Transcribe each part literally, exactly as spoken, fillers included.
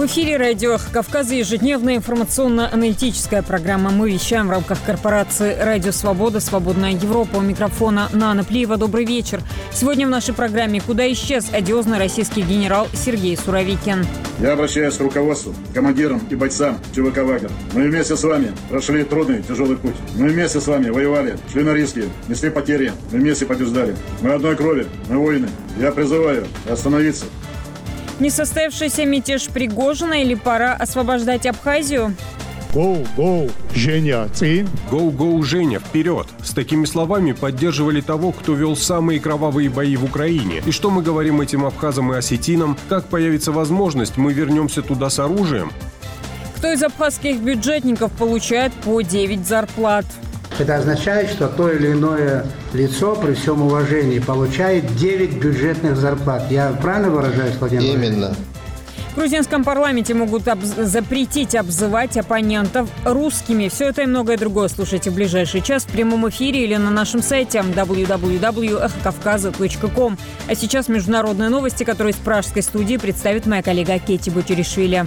В эфире радио «Эхо Кавказа» ежедневная информационно-аналитическая программа. Мы вещаем в рамках корпорации «Радио Свобода», «Свободная Европа». У микрофона Нана Плиева. Добрый вечер. Сегодня в нашей программе «Куда исчез одиозный российский генерал Сергей Суровикин?». Я обращаюсь к руководству, командирам и бойцам ЧВК «Вагнер». Мы вместе с вами прошли трудный, тяжелый путь. Мы вместе с вами воевали, шли на риски, несли потери. Мы вместе побеждали. Мы одной крови, мы воины. Я призываю остановиться. Несостоявшийся мятеж Пригожина или пора освобождать Абхазию? Go, go, Женя, ты? Go, go, Женя, вперед! С такими словами поддерживали того, кто вел самые кровавые бои в Украине. И что мы говорим этим абхазам и осетинам? Как появится возможность, мы вернемся туда с оружием? Кто из абхазских бюджетников получает по девять зарплат? Это означает, что то или иное лицо, при всем уважении, получает девять бюджетных зарплат. Я правильно выражаюсь, Владимир? Именно. В грузинском парламенте могут обз- запретить обзывать оппонентов русскими. Все это и многое другое слушайте в ближайший час в прямом эфире или на нашем сайте дабл ю дабл ю дабл ю точка эхо кавказа точка ком. А сейчас международные новости, которые из пражской студии представит моя коллега Кетти Бутиришвили.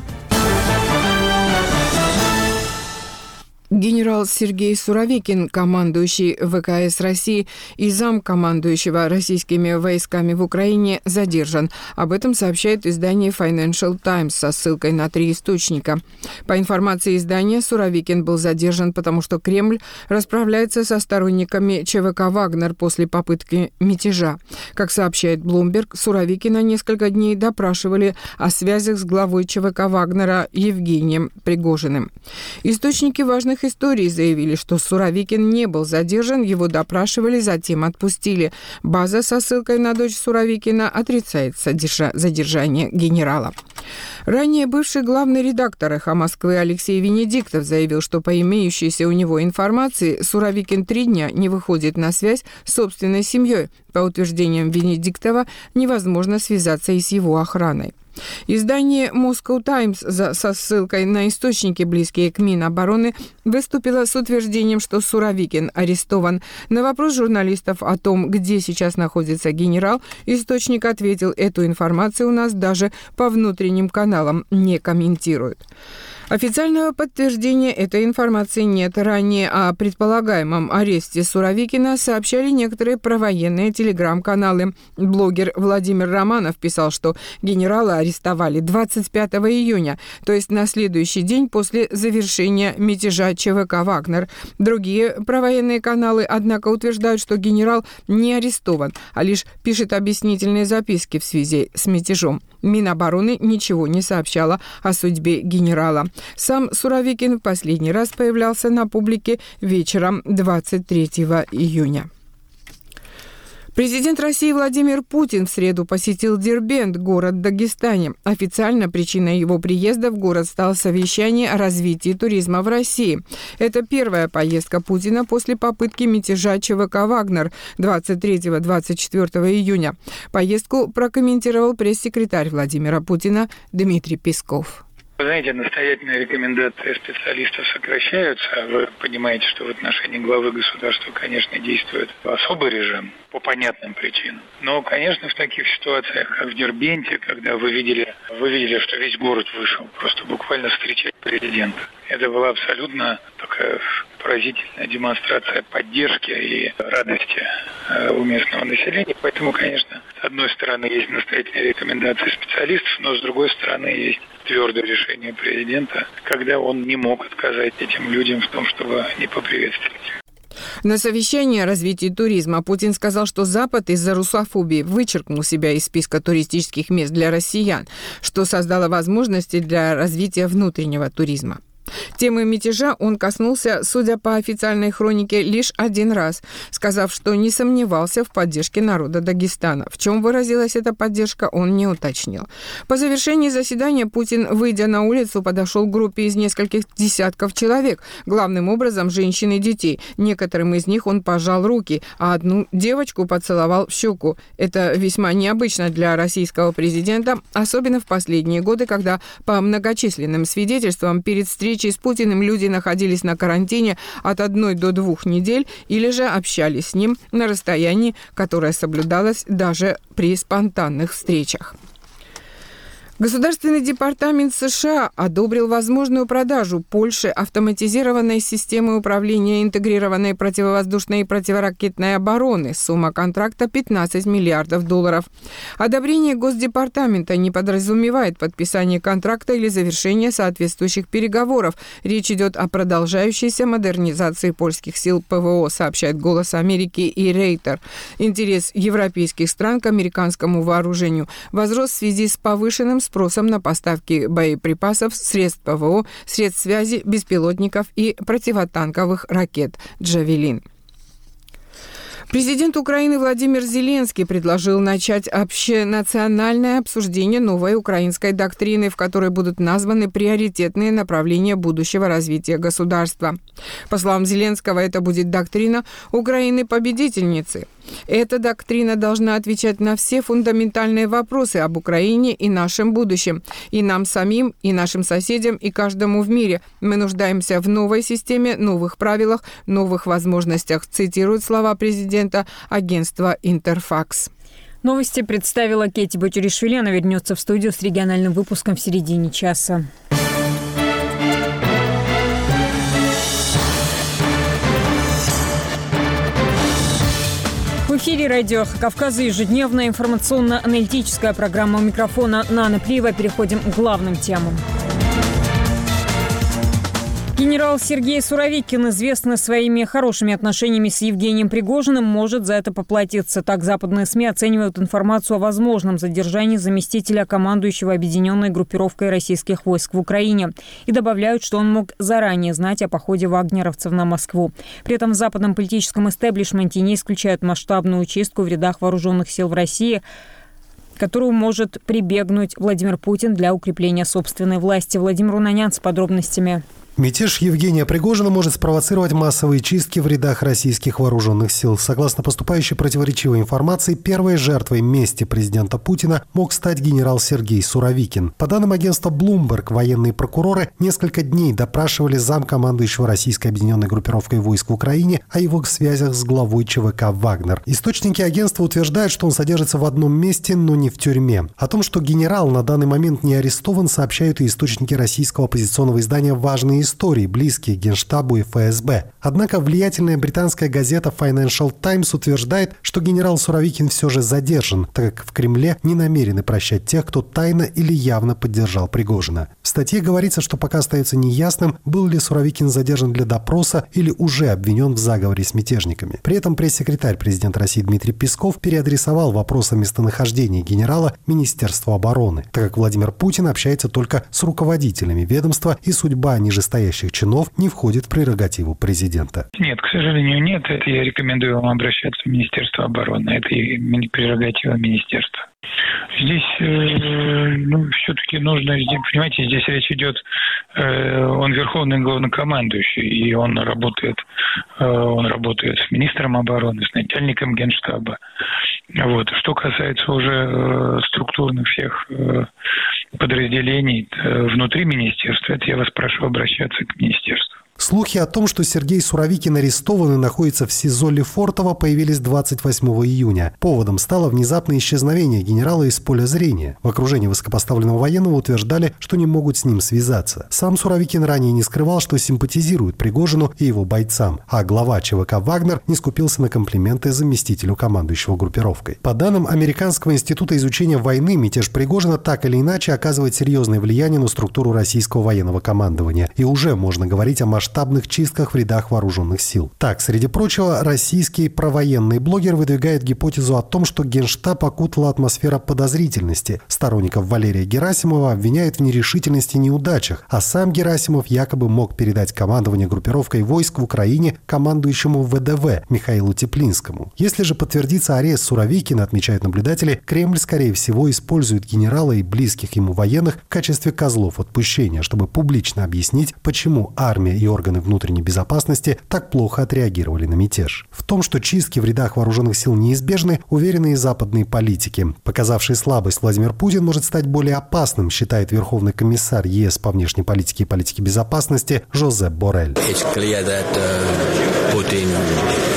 Генерал Сергей Суровикин, командующий ВКС России и замкомандующего российскими войсками в Украине, задержан. Об этом сообщает издание Financial Times со ссылкой на три источника. По информации издания, Суровикин был задержан, потому что Кремль расправляется со сторонниками ЧВК «Вагнер» после попытки мятежа. Как сообщает Bloomberg, Суровикина несколько дней допрашивали о связях с главой ЧВК «Вагнера» Евгением Пригожиным. Источники важных историй заявили, что Суровикин не был задержан, его допрашивали, затем отпустили. База со ссылкой на дочь Суровикина отрицает содержа- задержание генерала. Ранее бывший главный редактор «Эхо Москвы» Алексей Венедиктов заявил, что по имеющейся у него информации Суровикин три дня не выходит на связь с собственной семьей. По утверждениям Венедиктова, невозможно связаться и с его охраной. Издание Moscow Times со ссылкой на источники, близкие к Минобороны, выступило с утверждением, что Суровикин арестован. На вопрос журналистов о том, где сейчас находится генерал, источник ответил: эту информацию у нас даже по внутренним каналам не комментируют. Официального подтверждения этой информации нет. Ранее о предполагаемом аресте Суровикина сообщали некоторые провоенные телеграм-каналы. Блогер Владимир Романов писал, что генерала арестовали двадцать пятого июня, то есть на следующий день после завершения мятежа ЧВК «Вагнер». Другие провоенные каналы, однако, утверждают, что генерал не арестован, а лишь пишет объяснительные записки в связи с мятежом. Минобороны ничего не сообщала о судьбе генерала. Сам Суровикин в последний раз появлялся на публике вечером двадцать третьего июня. Президент России Владимир Путин в среду посетил Дербент, город в Дагестане. Официально причиной его приезда в город стало совещание о развитии туризма в России. Это первая поездка Путина после попытки мятежа ЧВК «Вагнер» двадцать третьего — двадцать четвёртого июня. Поездку прокомментировал пресс-секретарь Владимира Путина Дмитрий Песков. Вы знаете, настоятельные рекомендации специалистов сокращаются. Вы понимаете, что в отношении главы государства, конечно, действует особый режим по понятным причинам. Но, конечно, в таких ситуациях, как в Дербенте, когда вы видели, вы видели, что весь город вышел просто буквально встречать президента. Это была абсолютно такая поразительная демонстрация поддержки и радости у местного населения. Поэтому, конечно, с одной стороны есть настоятельные рекомендации специалистов, но с другой стороны есть твердое решение президента, когда он не мог отказать этим людям в том, чтобы они поприветствовать. На совещании о развитии туризма Путин сказал, что Запад из-за русофобии вычеркнул себя из списка туристических мест для россиян, что создало возможности для развития внутреннего туризма. Темы мятежа он коснулся, судя по официальной хронике, лишь один раз, сказав, что не сомневался в поддержке народа Дагестана. В чем выразилась эта поддержка, он не уточнил. По завершении заседания Путин, выйдя на улицу, подошел к группе из нескольких десятков человек, главным образом женщин и детей. Некоторым из них он пожал руки, а одну девочку поцеловал в щеку. Это весьма необычно для российского президента, особенно в последние годы, когда по многочисленным свидетельствам перед встречей с Путиным люди находились на карантине от одной до двух недель или же общались с ним на расстоянии, которое соблюдалось даже при спонтанных встречах. Государственный департамент США одобрил возможную продажу Польше автоматизированной системы управления интегрированной противовоздушной и противоракетной обороны. Сумма контракта пятнадцать миллиардов долларов. Одобрение Госдепартамента не подразумевает подписание контракта или завершение соответствующих переговоров. Речь идет о продолжающейся модернизации польских сил ПВО, сообщает «Голос Америки» и Рейтер. Интерес европейских стран к американскому вооружению возрос в связи с повышенным спросом на поставки боеприпасов, средств ПВО, средств связи, беспилотников и противотанковых ракет «Джавелин». Президент Украины Владимир Зеленский предложил начать общенациональное обсуждение новой украинской доктрины, в которой будут названы приоритетные направления будущего развития государства. По словам Зеленского, это будет доктрина Украины-победительницы. Эта доктрина должна отвечать на все фундаментальные вопросы об Украине и нашем будущем. И нам самим, и нашим соседям, и каждому в мире. Мы нуждаемся в новой системе, новых правилах, новых возможностях, цитирует слова президента агентства «Интерфакс». Новости представила Кэти Батюришвили. Она вернется в студию с региональным выпуском в середине часа. В эфире радио «Эхо Кавказа» ежедневная информационно-аналитическая программа. У микрофона Нана Плиева. Переходим к главным темам. Генерал Сергей Суровикин, известный своими хорошими отношениями с Евгением Пригожиным, может за это поплатиться. Так западные СМИ оценивают информацию о возможном задержании заместителя командующего объединенной группировкой российских войск в Украине. И добавляют, что он мог заранее знать о походе вагнеровцев на Москву. При этом в западном политическом истеблишменте не исключают масштабную чистку в рядах вооруженных сил в России, к которую может прибегнуть Владимир Путин для укрепления собственной власти. Владимир Унанян с подробностями. Мятеж Евгения Пригожина может спровоцировать массовые чистки в рядах российских вооруженных сил. Согласно поступающей противоречивой информации, первой жертвой мести президента Путина мог стать генерал Сергей Суровикин. По данным агентства Bloomberg, военные прокуроры несколько дней допрашивали замкомандующего российской объединенной группировкой войск в Украине о его связях с главой ЧВК «Вагнер». Источники агентства утверждают, что он содержится в одном месте, но не в тюрьме. О том, что генерал на данный момент не арестован, сообщают и источники российского оппозиционного издания «Важные истории», близкие к Генштабу и эф эс бэ. Однако влиятельная британская газета Financial Times утверждает, что генерал Суровикин все же задержан, так как в Кремле не намерены прощать тех, кто тайно или явно поддержал Пригожина. В статье говорится, что пока остается неясным, был ли Суровикин задержан для допроса или уже обвинен в заговоре с мятежниками. При этом пресс-секретарь президента России Дмитрий Песков переадресовал вопрос о местонахождении генерала Министерству обороны, так как Владимир Путин общается только с руководителями ведомства, и судьба нижестоящих чинов не входит в прерогативу президента. Нет, к сожалению, нет. Это я рекомендую вам обращаться в Министерство обороны. Это и прерогатива министерства. Здесь, э, ну, все-таки нужно, понимаете, здесь речь идет, э, он верховный главнокомандующий, и он работает, э, он работает с министром обороны, с начальником Генштаба. Вот. Что касается уже э, структурных всех э, подразделений э, внутри министерства, это я вас прошу обращаться к министерству. Слухи о том, что Сергей Суровикин арестован и находится в СИЗО Лефортово, появились двадцать восьмого июня. Поводом стало внезапное исчезновение генерала из поля зрения. В окружении высокопоставленного военного утверждали, что не могут с ним связаться. Сам Суровикин ранее не скрывал, что симпатизирует Пригожину и его бойцам, а глава ЧВК «Вагнер» не скупился на комплименты заместителю командующего группировкой. По данным Американского института изучения войны, мятеж Пригожина так или иначе оказывает серьезное влияние на структуру российского военного командования. И уже можно говорить о масштабе масштабных чистках в рядах вооруженных сил. Так, среди прочего, российский провоенный блогер выдвигает гипотезу о том, что Генштаб окутала атмосфера подозрительности. Сторонников Валерия Герасимова обвиняют в нерешительности и неудачах, а сам Герасимов якобы мог передать командование группировкой войск в Украине командующему вэ дэ вэ Михаилу Теплинскому. Если же подтвердится арест Суровикина, отмечают наблюдатели, Кремль, скорее всего, использует генерала и близких ему военных в качестве козлов отпущения, чтобы публично объяснить, почему армия и органы внутренней безопасности так плохо отреагировали на мятеж. В том, что чистки в рядах вооруженных сил неизбежны, уверены и западные политики. Показавший слабость Владимир Путин может стать более опасным, считает верховный комиссар ЕС по внешней политике и политике безопасности Жозеп Боррель.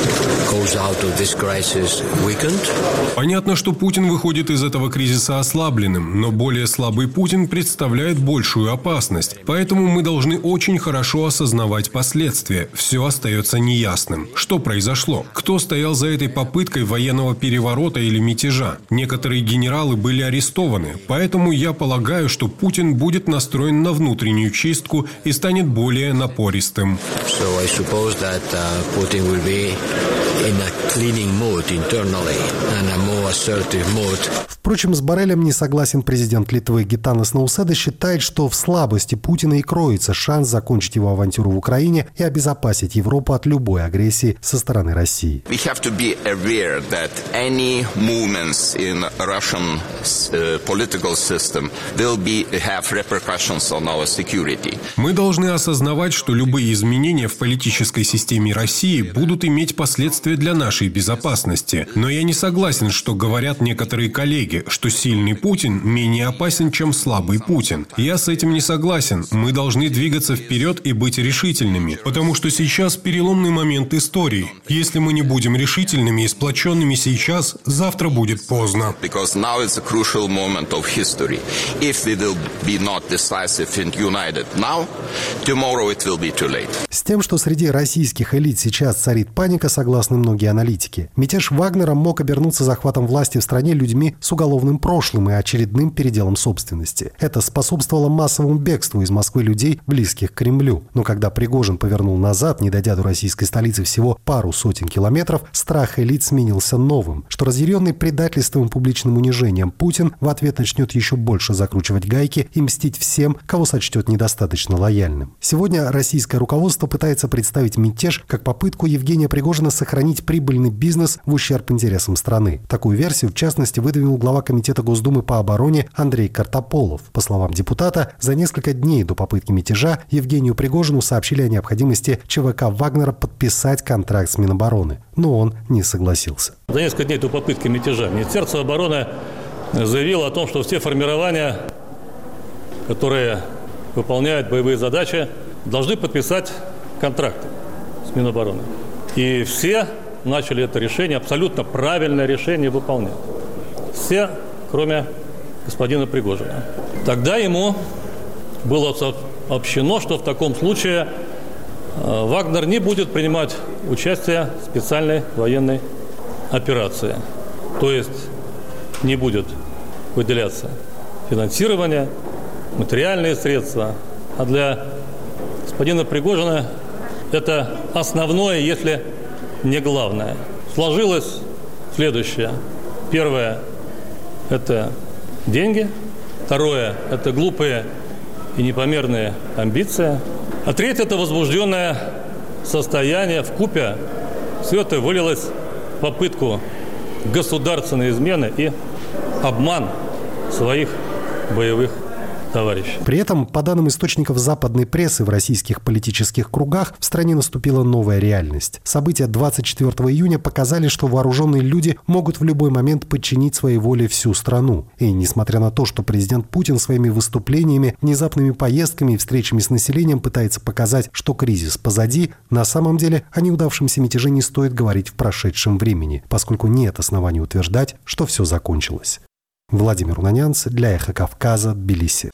Понятно, что Путин выходит из этого кризиса ослабленным, но более слабый Путин представляет большую опасность. Поэтому мы должны очень хорошо осознавать последствия. Все остается неясным. Что произошло? Кто стоял за этой попыткой военного переворота или мятежа? Некоторые генералы были арестованы. Поэтому я полагаю, что Путин будет настроен на внутреннюю чистку и станет более напористым. So I suppose that uh, Putin will be in a cleaning mood internally and a more assertive mood. Впрочем, с Боррелем не согласен президент Литвы Гитанас Науседа, считает, что в слабости Путина и кроется шанс закончить его авантюру в Украине и обезопасить Европу от любой агрессии со стороны России. We have to be aware that any movements in Russian uh, political system will be have repercussions on our security. Мы должны осознавать, что любые изменения в политической системе России будут иметь последствия для нашей безопасности. Но я не согласен, что говорят некоторые коллеги, что сильный Путин менее опасен, чем слабый Путин. Я с этим не согласен. Мы должны двигаться вперед и быть решительными, потому что сейчас переломный момент истории. Если мы не будем решительными и сплоченными сейчас, завтра будет поздно. Because now it's a crucial moment of history. If we will be not decisive and united now, tomorrow it will be too late. С тем, что среди российских элит сейчас царит паника, согласны многие аналитики. Мятеж Вагнера мог обернуться захватом власти в стране людьми с уголовным прошлым и очередным переделом собственности. Это способствовало массовому бегству из Москвы людей, близких к Кремлю. Но когда Пригожин повернул назад, не дойдя до российской столицы всего пару сотен километров, страх элит сменился новым, что разъяренный предательством и публичным унижением Путин в ответ начнет еще больше закручивать гайки и мстить всем, кого сочтет недостаточно лояльным. Сегодня российское руководство пытается представить мятеж как попытку Евгения Пригожина сохранить прибыльный бизнес в ущерб интересам страны. Такую версию, в частности, выдвинул глава Комитета Госдумы по обороне Андрей Картополов. По словам депутата, за несколько дней до попытки мятежа Евгению Пригожину сообщили о необходимости ЧВК Вагнера подписать контракт с Минобороны. Но он не согласился. За несколько дней до попытки мятежа Министерство обороны заявило о том, что все формирования, которые выполняют боевые задачи, должны подписать контракты с Минобороны. И все начали это решение, абсолютно правильное решение, выполнять. Все, кроме господина Пригожина. Тогда ему было сообщено, что в таком случае Вагнер не будет принимать участие в специальной военной операции. То есть не будет выделяться финансирование, материальные средства. А для господина Пригожина это основное, если не главное. Сложилось следующее. Первое – это деньги. Второе – это глупые и непомерные амбиции. А третье – это возбужденное состояние вкупе. Все это вылилось в попытку государственной измены и обман своих боевых товарищей. При этом, по данным источников западной прессы, в российских политических кругах в стране наступила новая реальность. События двадцать четвёртого июня показали, что вооруженные люди могут в любой момент подчинить своей воле всю страну. И несмотря на то, что президент Путин своими выступлениями, внезапными поездками и встречами с населением пытается показать, что кризис позади, на самом деле о неудавшемся мятеже не стоит говорить в прошедшем времени, поскольку нет оснований утверждать, что все закончилось. Владимир Унанянц для «Эхо Кавказа», Тбилиси.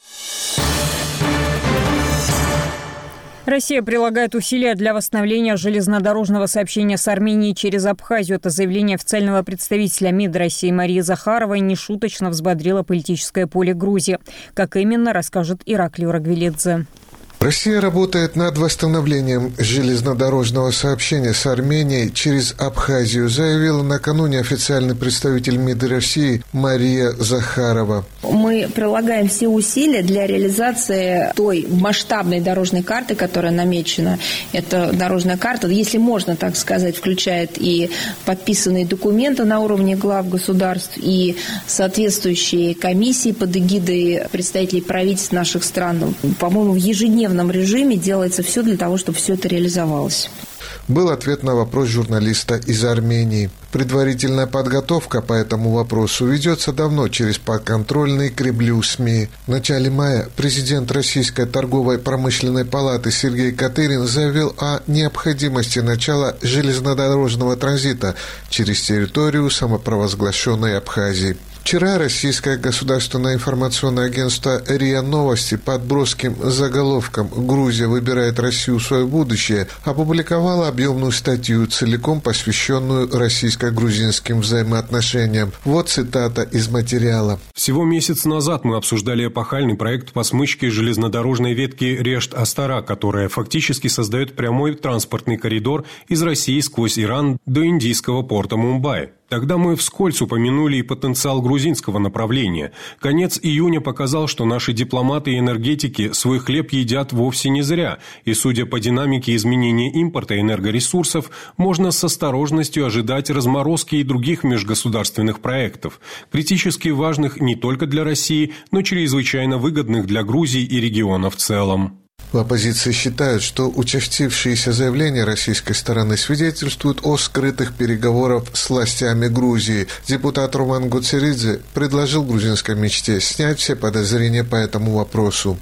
Россия прилагает усилия для восстановления железнодорожного сообщения с Арменией через Абхазию. Это заявление официального представителя МИД России Марии Захаровой нешуточно взбодрило политическое поле Грузии. Как именно, расскажет Ираклий Рагвелидзе. Россия работает над восстановлением железнодорожного сообщения с Арменией через Абхазию, заявила накануне официальный представитель МИД России Мария Захарова. Мы прилагаем все усилия для реализации той масштабной дорожной карты, которая намечена. Эта дорожная карта, если можно так сказать, включает и подписанные документы на уровне глав государств, и соответствующие комиссии под эгидой представителей правительств наших стран. По-моему, в ежедневном режиме делается все для того, чтобы все это реализовалось. был ответ на вопрос журналиста из Армении. Предварительная подготовка по этому вопросу ведется давно через подконтрольные Кремлю СМИ. В начале мая президент Российской торговой промышленной палаты Сергей Катырин заявил о необходимости начала железнодорожного транзита через территорию самопровозглашенной Абхазии. Вчера российское государственное информационное агентство РИА Новости под броским заголовком «Грузия выбирает Россию в свое будущее» опубликовало объемную статью, целиком посвященную российско-грузинским взаимоотношениям. Вот цитата из материала. Всего месяц назад мы обсуждали эпохальный проект по смычке железнодорожной ветки Решт-Астара, которая фактически создает прямой транспортный коридор из России сквозь Иран до индийского порта Мумбаи. Тогда мы вскользь упомянули и потенциал грузинского направления. Конец июня показал, что наши дипломаты и энергетики свой хлеб едят вовсе не зря. И, судя по динамике изменения импорта энергоресурсов, можно с осторожностью ожидать разморозки и других межгосударственных проектов, критически важных не только для России, но чрезвычайно выгодных для Грузии и региона в целом. В оппозиции считают, что участившиеся заявления российской стороны свидетельствуют о скрытых переговорах с властями Грузии. Депутат Роман Гуцеридзе предложил грузинской мечте снять все подозрения по этому вопросу.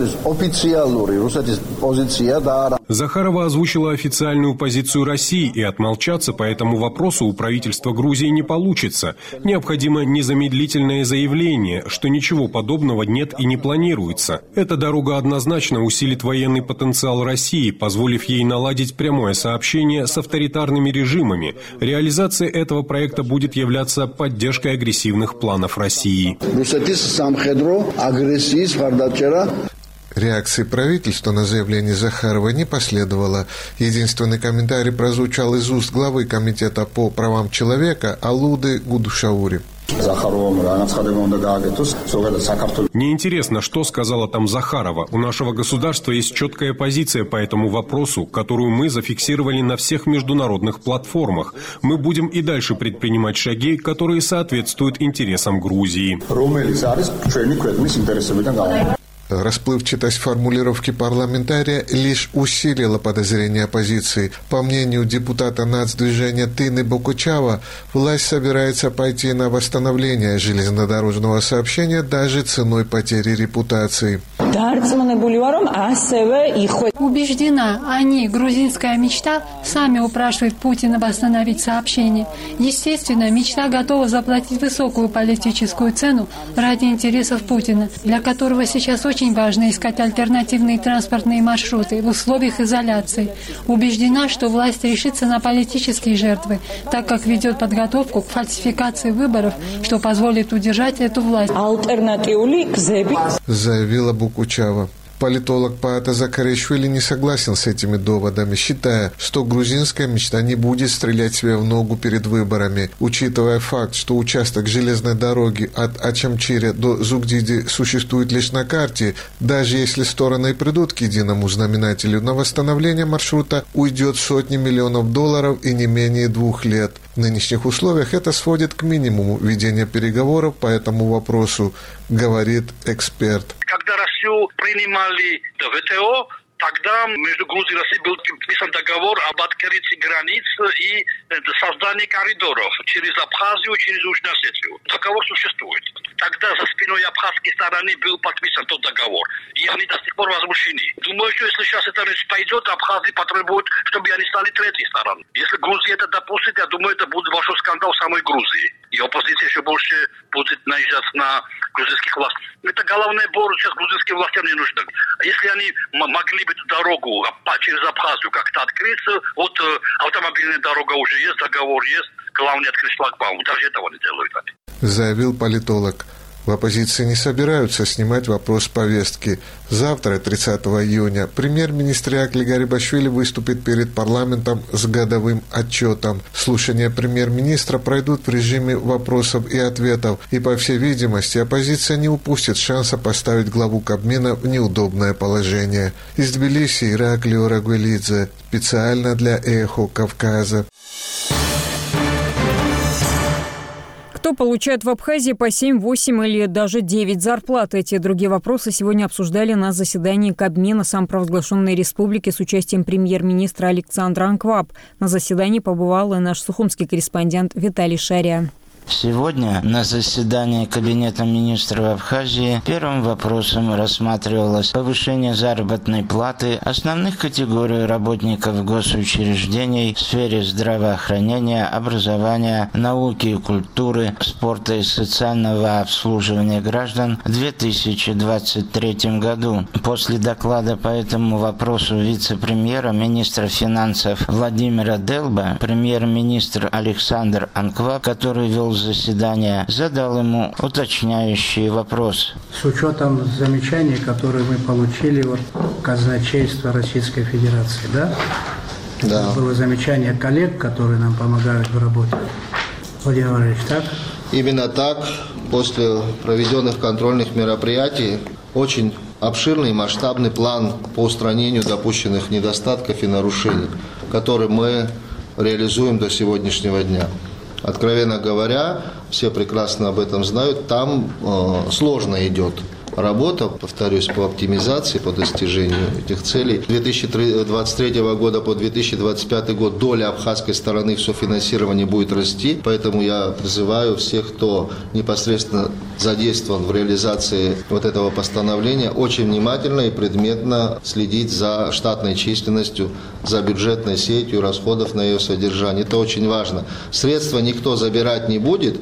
Захарова озвучила официальную позицию России, и отмолчаться по этому вопросу у правительства Грузии не получится. Необходимо незамедлительное заявление, что ничего подобного нет и не планируется. Эта дорога однозначно усилит военный потенциал России, позволив ей наладить прямое сообщение с авторитарными режимами. Реализация этого проекта будет являться поддержкой агрессивных планов России. Реакции правительства на заявление Захарова не последовало. Единственный комментарий прозвучал из уст главы Комитета по правам человека Алуды Гудушаури. Мне интересно, что сказала там Захарова. У нашего государства есть четкая позиция по этому вопросу, которую мы зафиксировали на всех международных платформах. Мы будем и дальше предпринимать шаги, которые соответствуют интересам Грузии. Расплывчатость формулировки парламентария лишь усилила подозрения оппозиции. По мнению депутата нацдвижения Тыны Бокучава, власть собирается пойти на восстановление железнодорожного сообщения даже ценой потери репутации. Убеждена, они, грузинская мечта, сами упрашивают Путина восстановить сообщение. Естественно, мечта готова заплатить высокую политическую цену ради интересов Путина, для которого сейчас очень важно искать альтернативные транспортные маршруты в условиях изоляции. Убеждена, что власть решится на политические жертвы, так как ведет подготовку к фальсификации выборов, что позволит удержать эту власть. Заявила Бокучава. Политолог Паата Закаришвили не согласен с этими доводами, считая, что грузинская мечта не будет стрелять себе в ногу перед выборами. Учитывая факт, что участок железной дороги от Ачамчиря до Зугдиди существует лишь на карте, даже если стороны придут к единому знаменателю, на восстановление маршрута уйдет сотни миллионов долларов и не менее двух лет. В нынешних условиях это сводит к минимуму ведения переговоров по этому вопросу, говорит эксперт. Когда Россию принимали в ВТО, тогда между Грузией и Россией был подписан договор об открытии границ и создании коридоров через Абхазию, через Южную Осетию. Договор существует. Тогда за спиной абхазской стороны был подписан тот договор. И они до сих пор возмущены. Думаю, что если сейчас это пойдет, Абхазия потребует, чтобы они стали третьей стороной. Если Грузия это допустит, я думаю, это будет большой скандал в самой Грузии. И оппозиция еще больше будет наезжать на грузинских властей. Это головная боль сейчас грузинским властям не нужна. Если они могли бы эту дорогу через Абхазию как-то открыться, вот автомобильная дорога уже есть, договор есть, главное открыть шлагбаум. Даже этого не делают они. Заявил политолог. В оппозиции не собираются снимать вопрос с повестки. Завтра, тридцатого июня, премьер-министр Ираклий Гарибашвили выступит перед парламентом с годовым отчетом. Слушания премьер-министра пройдут в режиме вопросов и ответов, и, по всей видимости, оппозиция не упустит шанса поставить главу Кабмина в неудобное положение. Из Тбилиси Ираклий Орагвелидзе, специально для «Эхо Кавказа». Кто получает в Абхазии по семь, восемь или даже девять зарплат? Эти и другие вопросы сегодня обсуждали на заседании Кабмина самопровозглашенной республики с участием премьер-министра Александра Анкваб. На заседании побывал и наш сухумский корреспондент Виталий Шария. Сегодня на заседании Кабинета министров Абхазии первым вопросом рассматривалось повышение заработной платы основных категорий работников госучреждений в сфере здравоохранения, образования, науки и культуры, спорта и социального обслуживания граждан в две тысячи двадцать третьем году. После доклада по этому вопросу вице-премьера, министра финансов Владимира Делба, премьер-министр Александр Анкваб, который вел заседание, задал ему уточняющий вопрос. С учетом замечаний, которые мы получили от казначейства Российской Федерации, да? Да. Было замечание коллег, которые нам помогают в работе. Владимир Владимирович, так? Именно так. После проведенных контрольных мероприятий очень обширный и масштабный план по устранению допущенных недостатков и нарушений, который мы реализуем до сегодняшнего дня. Откровенно говоря, все прекрасно об этом знают, там э, сложно идет работа, повторюсь, по оптимизации, по достижению этих целей. С две тысячи двадцать третьего года по две тысячи двадцать пятый год доля абхазской стороны в софинансировании будет расти, поэтому я призываю всех, кто непосредственно задействован в реализации вот этого постановления, очень внимательно и предметно следить за штатной численностью, за бюджетной сетью расходов на ее содержание. Это очень важно. Средства никто забирать не будет,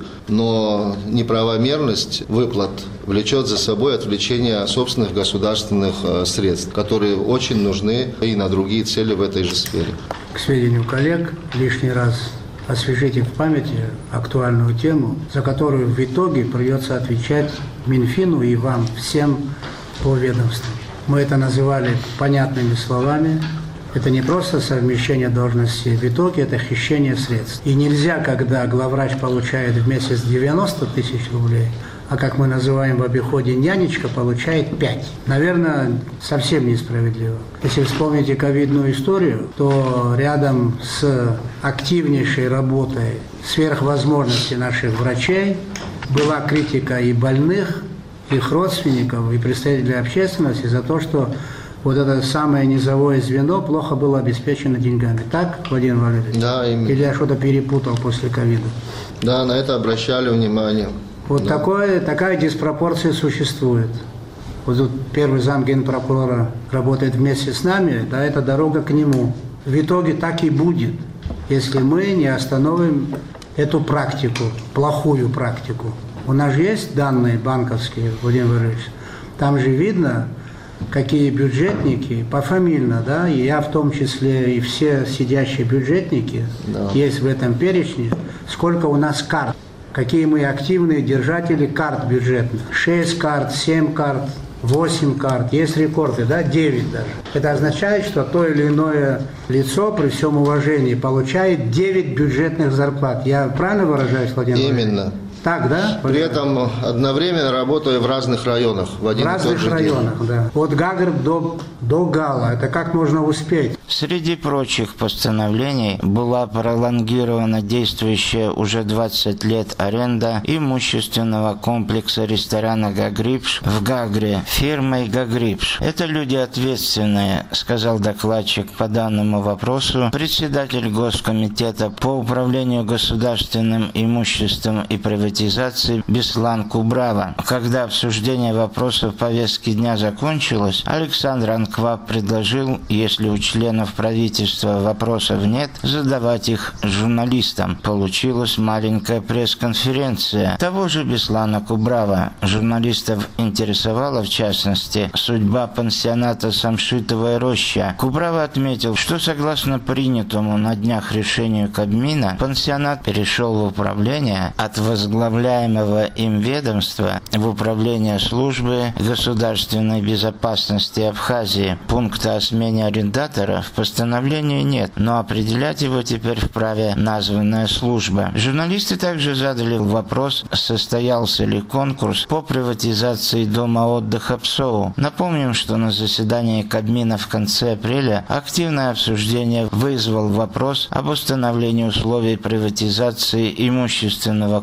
но неправомерность выплат влечет за собой отвлечение собственных государственных средств, которые очень нужны и на другие цели в этой же сфере. К сведению коллег, лишний раз освежите в памяти актуальную тему, за которую в итоге придется отвечать Минфину и вам всем по ведомствам. Мы это называли понятными словами. Это не просто совмещение должностей, в итоге это хищение средств. И нельзя, когда главврач получает в месяц девяносто тысяч рублей, а как мы называем в обиходе нянечка, получает пять. Наверное, совсем несправедливо. Если вспомните ковидную историю, то рядом с активнейшей работой сверхвозможностей наших врачей была критика и больных, их родственников, и представителей общественности за то, что вот это самое низовое звено плохо было обеспечено деньгами. Так, Владимир Валерьевич? Да, именно. Или я что-то перепутал после ковида? Да, на это обращали внимание. Вот да. такое, такая диспропорция существует. Вот тут первый зам генпрокурора работает вместе с нами, да, это дорога к нему. В итоге так и будет, если мы не остановим эту практику, плохую практику. У нас же есть данные банковские, Владимир Валерьевич, там же видно, какие бюджетники, пофамильно, да, и я в том числе, и все сидящие бюджетники, да, есть в этом перечне, сколько у нас карт, какие мы активные держатели карт бюджетных. шесть карт, семь карт, восемь карт, есть рекорды, да, девять даже. Это означает, что то или иное лицо, при всем уважении, получает девять бюджетных зарплат. Я правильно выражаюсь, Владимир Владимирович? Именно. Так, да? При этом одновременно работаю в разных районах. В, один в разных районах, день. Да. От Гагр до, до Гала. Это как можно успеть? Среди прочих постановлений была пролонгирована действующая уже двадцать лет аренда имущественного комплекса ресторана «Гагрипш» в Гагре фирмой «Гагрипш». Это люди ответственные, сказал докладчик по данному вопросу, председатель Госкомитета по управлению государственным имуществом и приватизацией Беслан Кубрава. Когда обсуждение вопросов повестки дня закончилось, Александр Анкваб предложил, если у членов правительства вопросов нет, задавать их журналистам. Получилась маленькая пресс-конференция того же Беслана Кубрава. Журналистов интересовала, в частности, судьба пансионата «Самшитовая роща». Кубрава отметил, что согласно принятому на днях решению Кабмина, пансионат перешел в управление от возглавления возглавляемого им ведомства в управление службы государственной безопасности Абхазии. Пункта о смене арендатора в постановлении нет, но определять его теперь вправе названная служба. Журналисты также задали вопрос, состоялся ли конкурс по приватизации дома отдыха ПСОУ. Напомним, что на заседании Кабмина в конце апреля активное обсуждение вызвал вопрос об установлении условий приватизации имущественного комплекса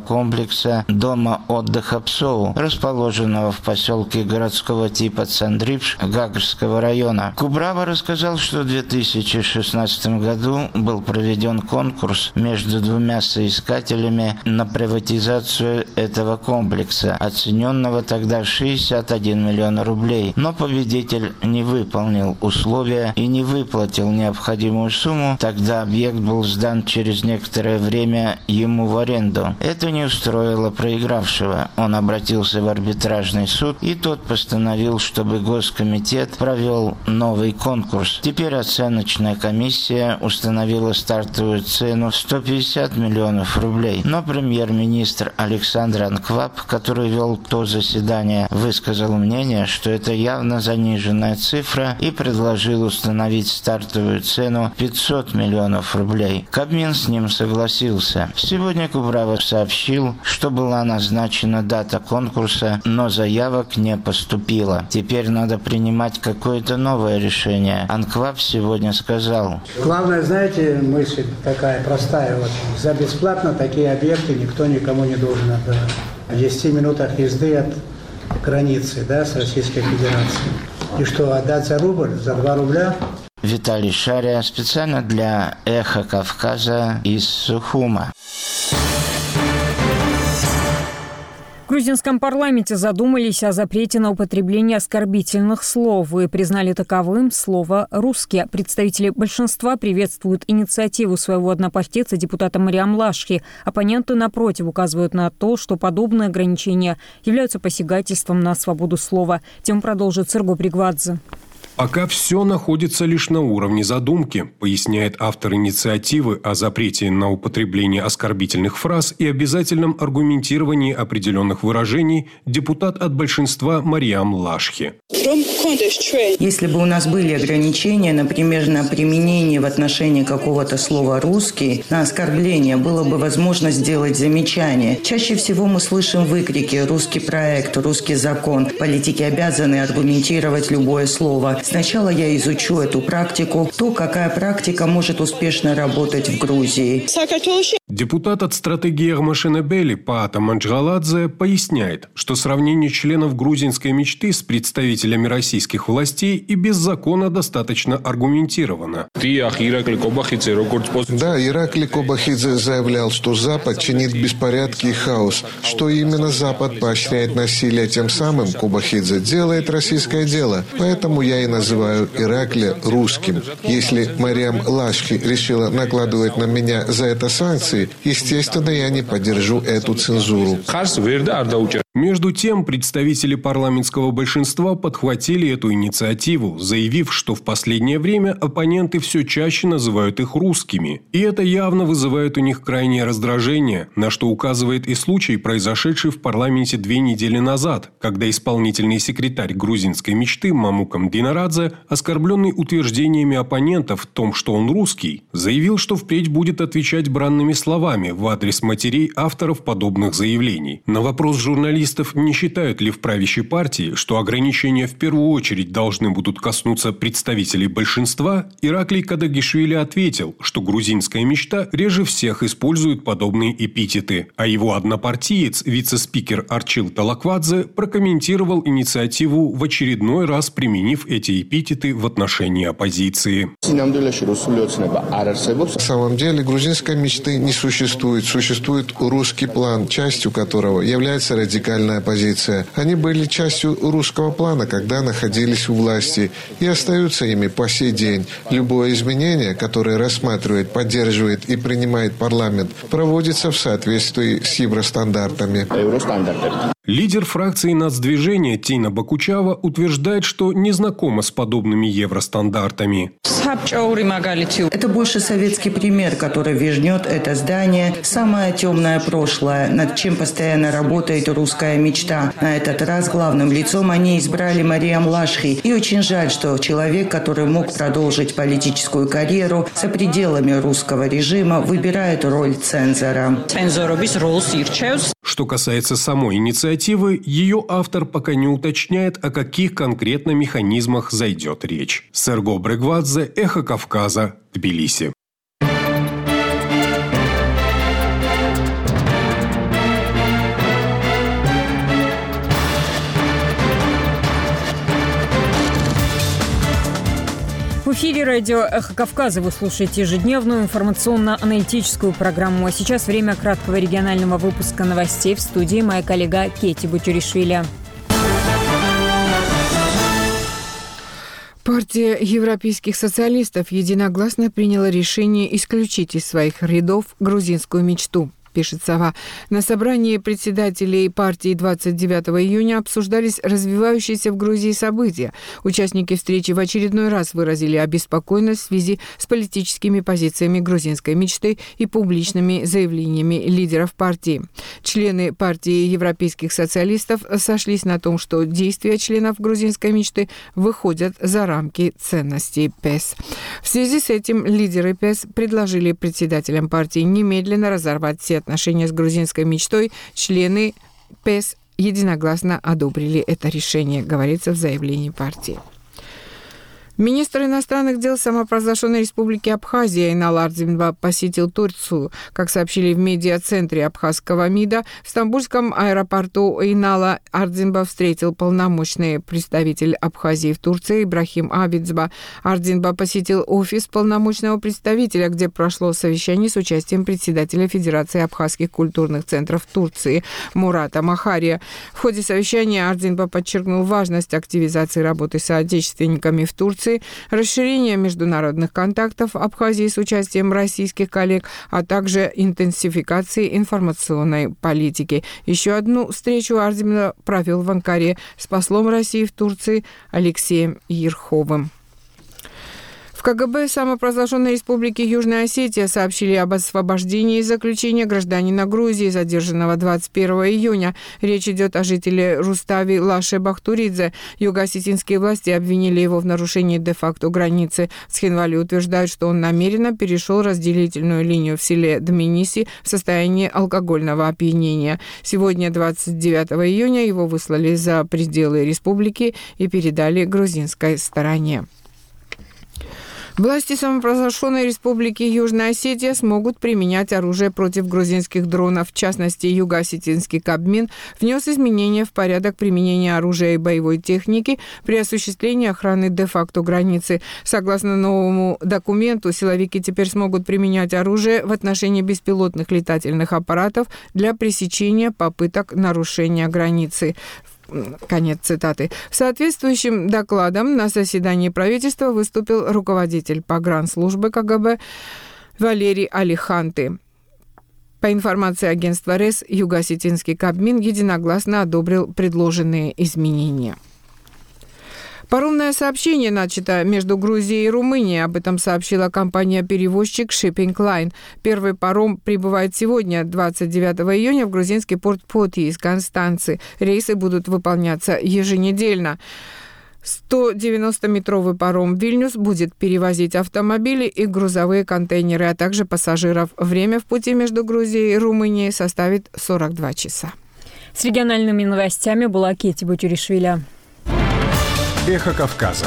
комплекса дома отдыха Псоу, расположенного в поселке городского типа Цандрипш Гагрского района. Кубрава рассказал, что в две тысячи шестнадцатом году был проведен конкурс между двумя соискателями на приватизацию этого комплекса, оцененного тогда в шестьдесят один миллион рублей. Но победитель не выполнил условия и не выплатил необходимую сумму. Тогда объект был сдан через некоторое время ему в аренду. Это не устроило проигравшего. Он обратился в арбитражный суд, и тот постановил, чтобы Госкомитет провел новый конкурс. Теперь оценочная комиссия установила стартовую цену в сто пятьдесят миллионов рублей. Но премьер-министр Александр Анкваб, который вел то заседание, высказал мнение, что это явно заниженная цифра, и предложил установить стартовую цену пятьсот миллионов рублей. Кабмин с ним согласился. Сегодня Кубрава сообщил, что была назначена дата конкурса, но заявок не поступило. Теперь надо принимать какое-то новое решение. Анкваб сегодня сказал: главное, знаете, мысль такая простая. Вот, за бесплатно такие объекты никто никому не должен отдавать. В десяти минутах езды от границы, да, с Российской Федерацией. И что, отдать за рубль, за два рубля? Виталий Шария специально для «Эхо Кавказа» из Сухума. В грузинском парламенте задумались о запрете на употребление оскорбительных слов и признали таковым слово «русские». Представители большинства приветствуют инициативу своего однопартийца депутата Мариам Лашхи. Оппоненты, напротив, указывают на то, что подобные ограничения являются посягательством на свободу слова. Тему продолжит Серго Бригвадзе. Пока все находится лишь на уровне задумки, поясняет автор инициативы о запрете на употребление оскорбительных фраз и обязательном аргументировании определенных выражений депутат от большинства Мариам Лашхи. Если бы у нас были ограничения, например, на применение в отношении какого-то слова «русский», на оскорбление, было бы возможно сделать замечание. Чаще всего мы слышим выкрики «русский проект», «русский закон». Политики обязаны аргументировать любое слово. Сначала я изучу эту практику, то, какая практика может успешно работать в Грузии. Депутат от стратегии Армашенебели Паата Манджгаладзе поясняет, что сравнение членов грузинской мечты с представителями российских властей и без закона достаточно аргументировано. Да, Ираклий Кобахидзе заявлял, что Запад чинит беспорядки и хаос, что именно Запад поощряет насилие, тем самым Кобахидзе делает российское дело. Поэтому я и называю Ираклия русским. Если Мариам Лашхи решила накладывать на меня за это санкции, естественно, я не поддержу эту цензуру. Между тем, представители парламентского большинства подхватили эту инициативу, заявив, что в последнее время оппоненты все чаще называют их русскими. И это явно вызывает у них крайнее раздражение, на что указывает и случай, произошедший в парламенте две недели назад, когда исполнительный секретарь грузинской мечты Мамукам Динарадзе, оскорбленный утверждениями оппонентов в том, что он русский, заявил, что впредь будет отвечать бранными словами в адрес матерей авторов подобных заявлений. На вопрос журналистов, не считают ли в правящей партии, что ограничения в первую очередь должны будут коснуться представителей большинства, Ираклий Кадагишвили ответил, что грузинская мечта реже всех использует подобные эпитеты, а его однопартиец, вице-спикер Арчил Талаквадзе, прокомментировал инициативу, в очередной раз применив эти эпитеты в отношении оппозиции. На самом деле грузинской мечты не существует. Существует русский план, частью которого является радикальная оппозиция. Они были частью русского плана, когда находились у власти, и остаются ими по сей день. Любое изменение, которое рассматривает, поддерживает и принимает парламент, проводится в соответствии с евростандартами. Лидер фракции нацдвижения Тина Бакучава утверждает, что не знакома с подобными евростандартами. Это больше советский пример, который вернет это здание в самое темное прошлое, над чем постоянно работает русская мечта. На этот раз главным лицом они избрали Мариам Лашхи. И очень жаль, что человек, который мог продолжить политическую карьеру за пределами русского режима, выбирает роль цензора. Что касается самой инициативы, ее автор пока не уточняет, о каких конкретно механизмах зайдет речь. Серго Бригвадзе, «Эхо Кавказа», Тбилиси. В эфире радио «Эхо Кавказа» вы слушаете ежедневную информационно-аналитическую программу. А сейчас время краткого регионального выпуска новостей. В студии моя коллега Кети Бутюришвили. Партия европейских социалистов единогласно приняла решение исключить из своих рядов грузинскую мечту, пишет «Сова». На собрании председателей партии двадцать девятого июня обсуждались развивающиеся в Грузии события. Участники встречи в очередной раз выразили обеспокоенность в связи с политическими позициями грузинской мечты и публичными заявлениями лидеров партии. Члены партии европейских социалистов сошлись на том, что действия членов грузинской мечты выходят за рамки ценностей ПЭС. В связи с этим лидеры ПЭС предложили председателям партии немедленно разорвать все отношения с грузинской мечтой. Члены ПЭС единогласно одобрили это решение, говорится в заявлении партии. Министр иностранных дел самопровозглашенной республики Абхазия Инал Ардзинба посетил Турцию. Как сообщили в медиа-центре абхазского МИДа, в стамбульском аэропорту Инала Ардзинба встретил полномочный представитель Абхазии в Турции Ибрахим Абидзба. Ардзинба посетил офис полномочного представителя, где прошло совещание с участием председателя Федерации абхазских культурных центров Турции Мурата Махария. В ходе совещания Ардзинба подчеркнул важность активизации работы с соотечественниками в Турции, расширение международных контактов Абхазии с участием российских коллег, а также интенсификации информационной политики. Еще одну встречу Ардзинба провел в Анкаре с послом России в Турции Алексеем Ерховым. В КГБ самопровозглашенной республики Южная Осетия сообщили об освобождении из заключения гражданина Грузии, задержанного двадцать первого июня. Речь идет о жителе Рустави Лаше Бахтуридзе. Юго-осетинские власти обвинили его в нарушении де-факто границы. В Цхинвале утверждают, что он намеренно перешел разделительную линию в селе Дминиси в состоянии алкогольного опьянения. Сегодня, двадцать девятого июня, его выслали за пределы республики и передали грузинской стороне. Власти самопровозглашенной республики Южная Осетия смогут применять оружие против грузинских дронов. В частности, Юго-осетинский Кабмин внес изменения в порядок применения оружия и боевой техники при осуществлении охраны де-факто границы. Согласно новому документу, силовики теперь смогут применять оружие в отношении беспилотных летательных аппаратов для пресечения попыток нарушения границы. Конец цитаты. Соответствующим докладом на заседании правительства выступил руководитель погранслужбы КГБ Валерий Алиханты. По информации агентства РЭС, Юго-осетинский Кабмин единогласно одобрил предложенные изменения. Паромное сообщение начато между Грузией и Румынией. Об этом сообщила компания-перевозчик Shipping Line. Первый паром прибывает сегодня, двадцать девятого июня, в грузинский порт Поти из Констанцы. Рейсы будут выполняться еженедельно. сто девяностометровый паром «Вильнюс» будет перевозить автомобили и грузовые контейнеры, а также пассажиров. Время в пути между Грузией и Румынией составит сорок два часа. С региональными новостями была Кети Бутюришвили. Эхо Кавказа.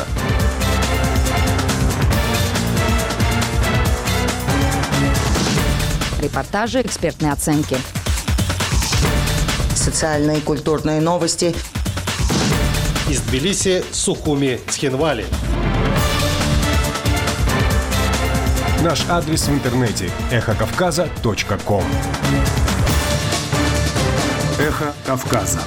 Репортажи, экспертные оценки. Социальные и культурные новости. Из Тбилиси, Сухуми, Цхинвали. Наш адрес в интернете – эхо кавказа точка ком. Эхо Кавказа.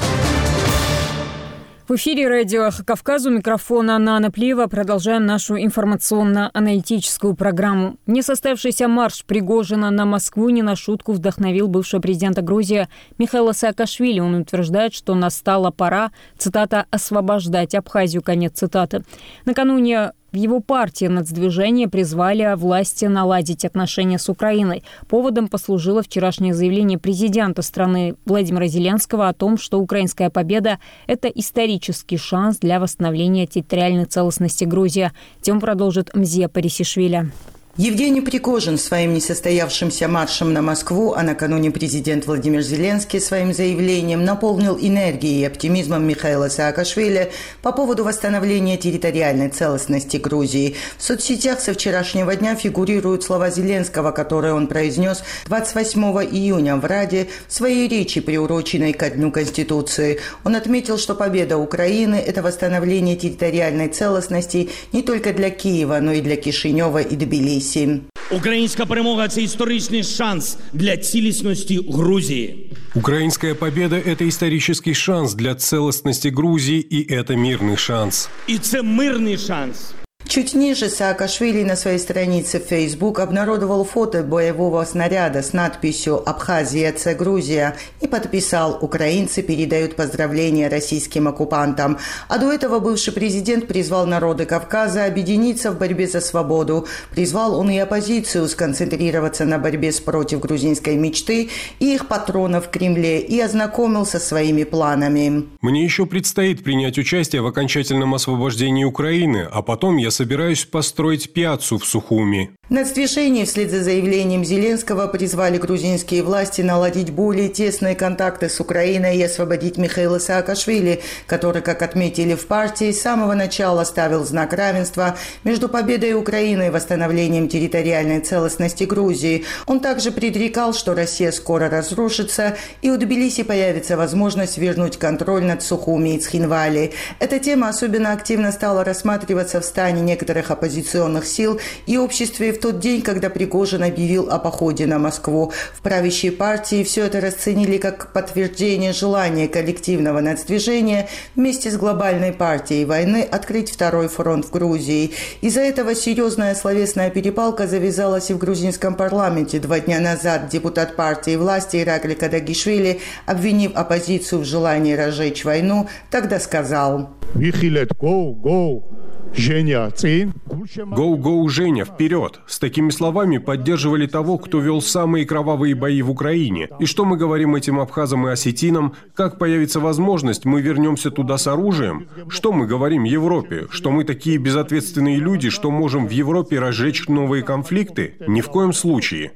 В эфире радио «Эхо Кавказа», у микрофона Нана Плиева. Продолжаем нашу информационно-аналитическую программу. Несостоявшийся марш Пригожина на Москву не на шутку вдохновил бывшего президента Грузии Михаила Саакашвили. Он утверждает, что настала пора, цитата, «освобождать Абхазию», конец цитаты. Накануне в его партии «Нацдвижение» призвали власти наладить отношения с Украиной. Поводом послужило вчерашнее заявление президента страны Владимира Зеленского о том, что украинская победа – это исторический шанс для восстановления территориальной целостности Грузии. Тему продолжит Мзия Парисишвили. Евгений Пригожин своим несостоявшимся маршем на Москву, а накануне президент Владимир Зеленский своим заявлением наполнил энергией и оптимизмом Михаила Саакашвили по поводу восстановления территориальной целостности Грузии. В соцсетях со вчерашнего дня фигурируют слова Зеленского, которые он произнес двадцать восьмого июня в Раде в своей речи, приуроченной ко Дню Конституции. Он отметил, что победа Украины – это восстановление территориальной целостности не только для Киева, но и для Кишинева и Тбилиси. Українська перемога – це історичний шанс для цілісності Грузії. Украинская победа – это исторический шанс для целостности Грузии, и это мирный шанс. И це мирный шанс. Чуть ниже Саакашвили на своей странице в Facebook обнародовал фото боевого снаряда с надписью «Абхазия – це Грузия» и подписал «Украинцы передают поздравления российским оккупантам». А до этого бывший президент призвал народы Кавказа объединиться в борьбе за свободу. Призвал он и оппозицию сконцентрироваться на борьбе против грузинской мечты и их патронов в Кремле и ознакомил со своими планами. Мне еще предстоит принять участие в окончательном освобождении Украины, а потом я собираюсь построить пьяццу в Сухуми. На движении вслед за заявлением Зеленского призвали грузинские власти наладить более тесные контакты с Украиной и освободить Михаила Саакашвили, который, как отметили в партии, с самого начала ставил знак равенства между победой Украины и восстановлением территориальной целостности Грузии. Он также предрекал, что Россия скоро разрушится, и у Тбилиси появится возможность вернуть контроль над Сухуми и Цхинвали. Эта тема особенно активно стала рассматриваться в стане некоторых оппозиционных сил и обществе в тот день, когда Пригожин объявил о походе на Москву. В правящей партии все это расценили как подтверждение желания коллективного нацдвижения вместе с глобальной партией войны открыть второй фронт в Грузии. Из-за этого серьезная словесная перепалка завязалась и в грузинском парламенте. Два дня назад депутат партии власти Иракли Кадагишвили, обвинив оппозицию в желании разжечь войну, тогда сказал: «Go, go. Женя, цин. Гоу-гоу, Женя, вперед! С такими словами поддерживали того, кто вел самые кровавые бои в Украине. И что мы говорим этим абхазам и осетинам? Как появится возможность, мы вернемся туда с оружием? Что мы говорим Европе? Что мы такие безответственные люди, что можем в Европе разжечь новые конфликты? Ни в коем случае.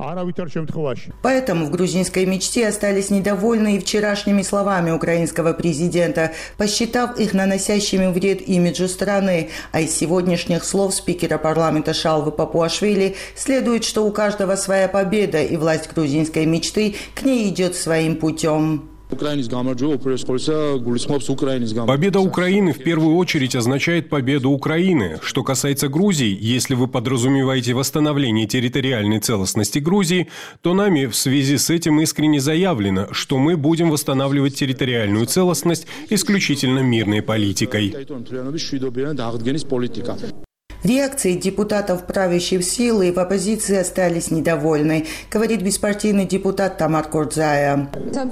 Поэтому в грузинской мечте остались недовольны и вчерашними словами украинского президента, посчитав их наносящими вред имиджу страны. А из сегодняшних слов спикера парламента Шалвы Папуашвили следует, что у каждого своя победа, и власть грузинской мечты к ней идет своим путем. Победа Украины в первую очередь означает победу Украины. Что касается Грузии, если вы подразумеваете восстановление территориальной целостности Грузии, то нами в связи с этим искренне заявлено, что мы будем восстанавливать территориальную целостность исключительно мирной политикой. Реакции депутатов правящей силы и в оппозиции остались недовольны, говорит беспартийный депутат Тамар Курдзая.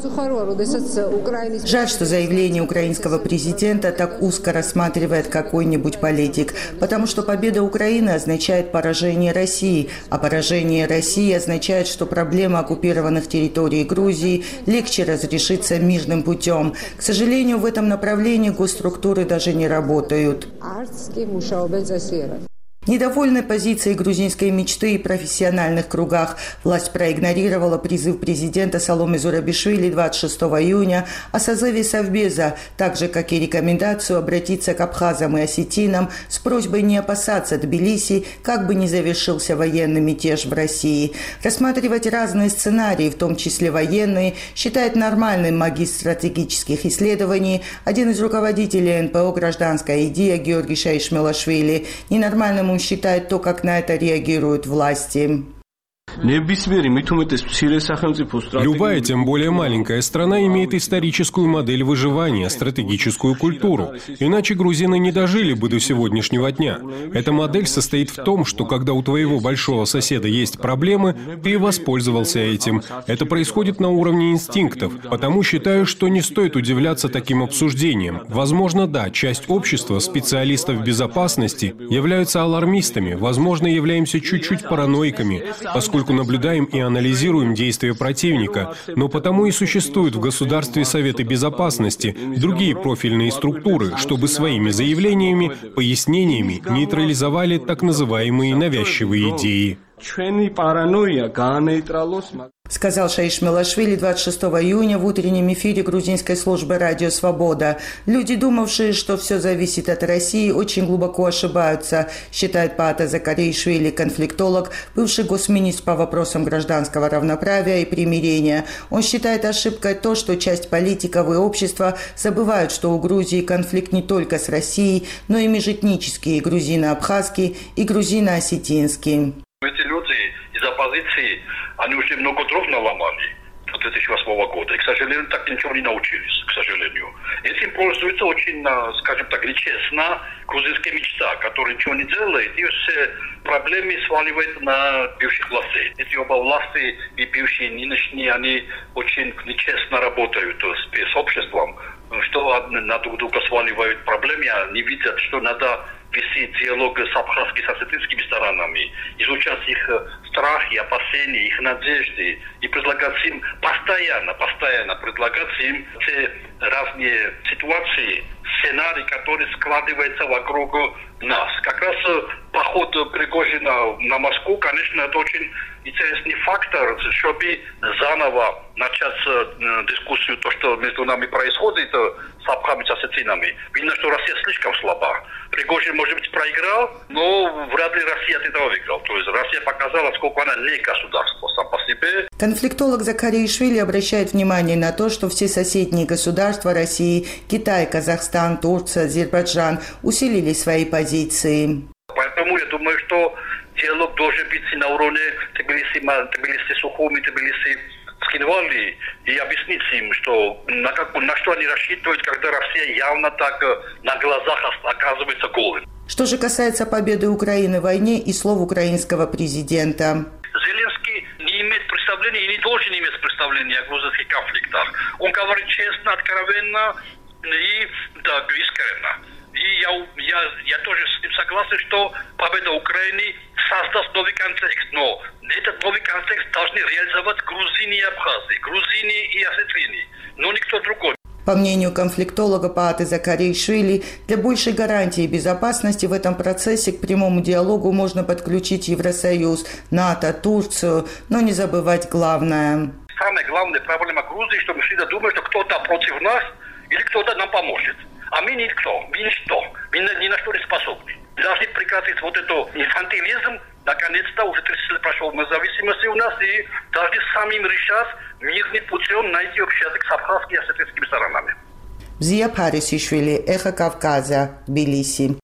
Жаль, что заявление украинского президента так узко рассматривает какой-нибудь политик, потому что победа Украины означает поражение России, а поражение России означает, что проблема оккупированных территорий Грузии легче разрешится мирным путем. К сожалению, в этом направлении госструктуры даже не работают. Недовольной позицией грузинской мечты и профессиональных кругах власть проигнорировала призыв президента Саломе Зурабишвили двадцать шестого июня о созыве Совбеза, так же, как и рекомендацию обратиться к абхазам и осетинам с просьбой не опасаться Тбилиси, как бы ни завершился военный мятеж в России. Рассматривать разные сценарии, в том числе военные, считает нормальным магистр стратегических исследований, один из руководителей эн пэ о «Гражданская идея» Георгий Шаишмелашвили. Ненормальным он считает то, как на это реагируют власти. Любая, тем более маленькая страна, имеет историческую модель выживания, стратегическую культуру. Иначе грузины не дожили бы до сегодняшнего дня. Эта модель состоит в том, что когда у твоего большого соседа есть проблемы, ты воспользовался этим. Это происходит на уровне инстинктов. Потому считаю, что не стоит удивляться таким обсуждениям. Возможно, да, часть общества, специалистов безопасности, являются алармистами. Возможно, являемся чуть-чуть параноиками, поскольку поскольку наблюдаем и анализируем действия противника, но потому и существуют в государстве Советы Безопасности, другие профильные структуры, чтобы своими заявлениями, пояснениями нейтрализовали так называемые навязчивые идеи. Сказал Шаиш Мелашвили двадцать шестого июня в утреннем эфире грузинской службы «Радио Свобода». Люди, думавшие, что все зависит от России, очень глубоко ошибаются, считает Паата Закаришвили, конфликтолог, бывший госминистр по вопросам гражданского равноправия и примирения. Он считает ошибкой то, что часть политиков и общества забывают, что у Грузии конфликт не только с Россией, но и межэтнический, грузино-абхазский и грузино-осетинский. Эти люди из оппозиции, они уже много дров наломали с две тысячи восьмого года. И, к сожалению, так ничего не научились, к сожалению. Этим пользуется очень, скажем так, нечестно грузинская мечта, которая ничего не делает, и все проблемы сваливает на бывших властей. Эти оба власти, и бывшие, и нынешние, они очень нечестно работают с, с обществом, что на друг друга сваливают проблемы, они видят, что надо вести диалог с абхазскими, с осетинскими сторонами, изучать их страхи, опасения, их надежды и предлагать им постоянно, постоянно предлагать им те разные ситуации, сценарии, которые складываются вокруг нас. Как раз поход Пригожина на Москву, конечно, это очень интересный фактор, чтобы заново начать дискуссию, то, что между нами происходит с абхазами, с осетинами. Видно, что Россия слишком слаба. Пригожин, может быть, проиграл, но вряд ли Россия от этого выиграла. То есть Россия показала, сколько она не государство сам по себе. Конфликтолог Закаришвили обращает внимание на то, что все соседние государства России, Китай, Казахстан, Турция, Азербайджан усилили свои позиции. Поэтому я думаю, что диалог должен быть на уровне Тбилиси, Тбилиси, Сухуми, Тбилиси, Цхинвали, и объяснить им, что на, как, на что они рассчитывают, когда Россия явно так на глазах оказывается голым. Что же касается победы Украины в войне и слов украинского президента. Зеленский не имеет представления и не должен иметь представления о грузинских конфликтах. Он говорит честно, откровенно и да, искренне. И я, я, я тоже с ним согласен, что победа Украины создаст новый контекст. Но этот новый контекст должны реализовать грузины и абхазы, грузины и осетины, но никто другой. По мнению конфликтолога Пааты Закаришвили, для большей гарантии безопасности в этом процессе к прямому диалогу можно подключить Евросоюз, НАТО, Турцию, но не забывать главное. Самая главная проблема Грузии, что мы всегда думаем, что кто-то против нас или кто-то нам поможет. А мы никто, мы ничто, мы ни на что не способны. Должны прекратить вот этот инфантилизм. Наконец-то уже тридцать лет прошел независимости у нас, и должны самим решать мирным путем найти общий язык с абхазскими и осетинскими сторонами. Зия Парисишвили, Эхо Кавказа, Тбилиси.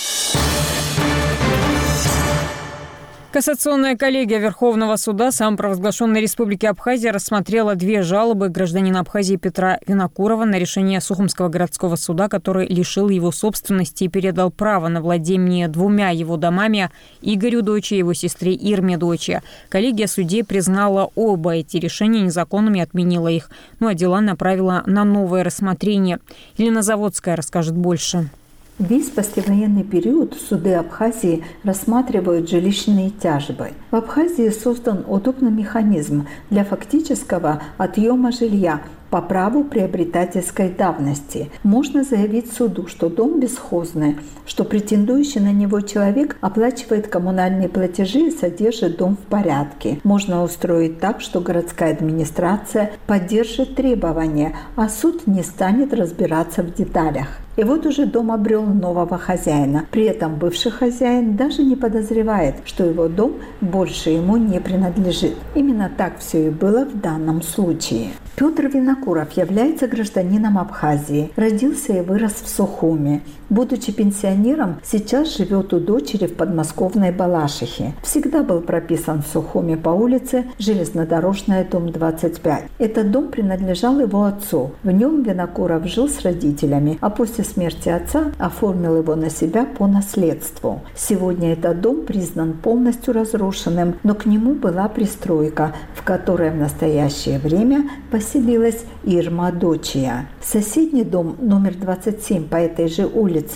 Кассационная коллегия Верховного суда самопровозглашенной Республики Абхазия рассмотрела две жалобы гражданина Абхазии Петра Винокурова на решение Сухумского городского суда, который лишил его собственности и передал право на владение двумя его домами Игорю Дочи и его сестре Ирме Дочи. Коллегия судей признала оба эти решения незаконными и отменила их, ну а дела направила на новое рассмотрение. Елена Заводская расскажет больше. Весь послевоенный период суды Абхазии рассматривают жилищные тяжбы. В Абхазии создан удобный механизм для фактического отъема жилья по праву приобретательской давности. Можно заявить суду, что дом бесхозный, что претендующий на него человек оплачивает коммунальные платежи и содержит дом в порядке. Можно устроить так, что городская администрация поддержит требования, а суд не станет разбираться в деталях. И вот уже дом обрел нового хозяина. При этом бывший хозяин даже не подозревает, что его дом больше ему не принадлежит. Именно так все и было в данном случае. Петр Винокуров является гражданином Абхазии. Родился и вырос в Сухуми. Будучи пенсионером, сейчас живет у дочери в подмосковной Балашихе. Всегда был прописан в Сухуми по улице Железнодорожная, дом двадцать пять. Этот дом принадлежал его отцу. В нем Винокуров жил с родителями, а после смерти отца оформил его на себя по наследству. Сегодня этот дом признан полностью разрушенным, но к нему была пристройка, в которой в настоящее время поселилась Ирма Дочия. Соседний дом номер двадцать семь по этой же улице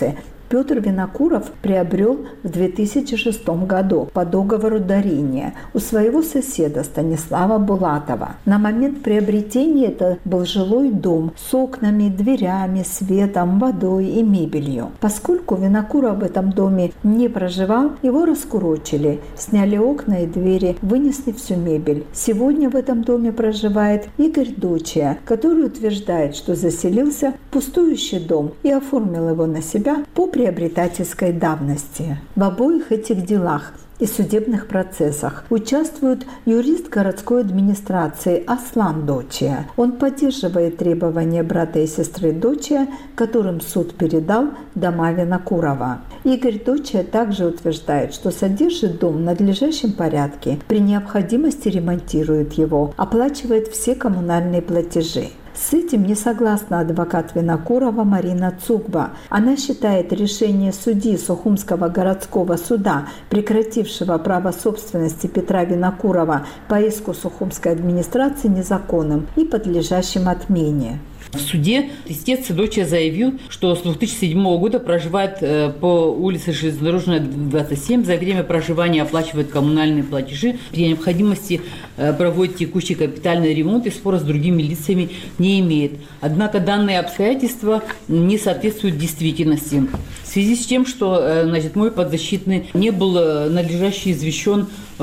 Петр Винокуров приобрел в две тысячи шестом году по договору дарения у своего соседа Станислава Булатова. На момент приобретения это был жилой дом с окнами, дверями, светом, водой и мебелью. Поскольку Винокуров в этом доме не проживал, его раскурочили, сняли окна и двери, вынесли всю мебель. Сегодня в этом доме проживает Игорь Дочия, который утверждает, что заселился в пустующий дом и оформил его на себя по приобретательской давности. В обоих этих делах и судебных процессах участвует юрист городской администрации Аслан Дочия. Он поддерживает требования брата и сестры Дочия, которым суд передал дома Винокурова. Игорь Дочия также утверждает, что содержит дом в надлежащем порядке, при необходимости ремонтирует его, оплачивает все коммунальные платежи. С этим не согласна адвокат Винокурова Марина Цукба. Она считает решение судьи Сухумского городского суда, прекратившего право собственности Петра Винокурова по иску Сухумской администрации, незаконным и подлежащим отмене. В суде истец Дочия заявил, что с две тысячи седьмого года проживает по улице Железнодорожная, двадцать семь. За время проживания оплачивает коммунальные платежи. При необходимости проводит текущий капитальный ремонт и спора с другими лицами не имеет. Однако данные обстоятельства не соответствуют действительности. В связи с тем, что значит, мой подзащитный не был надлежаще извещен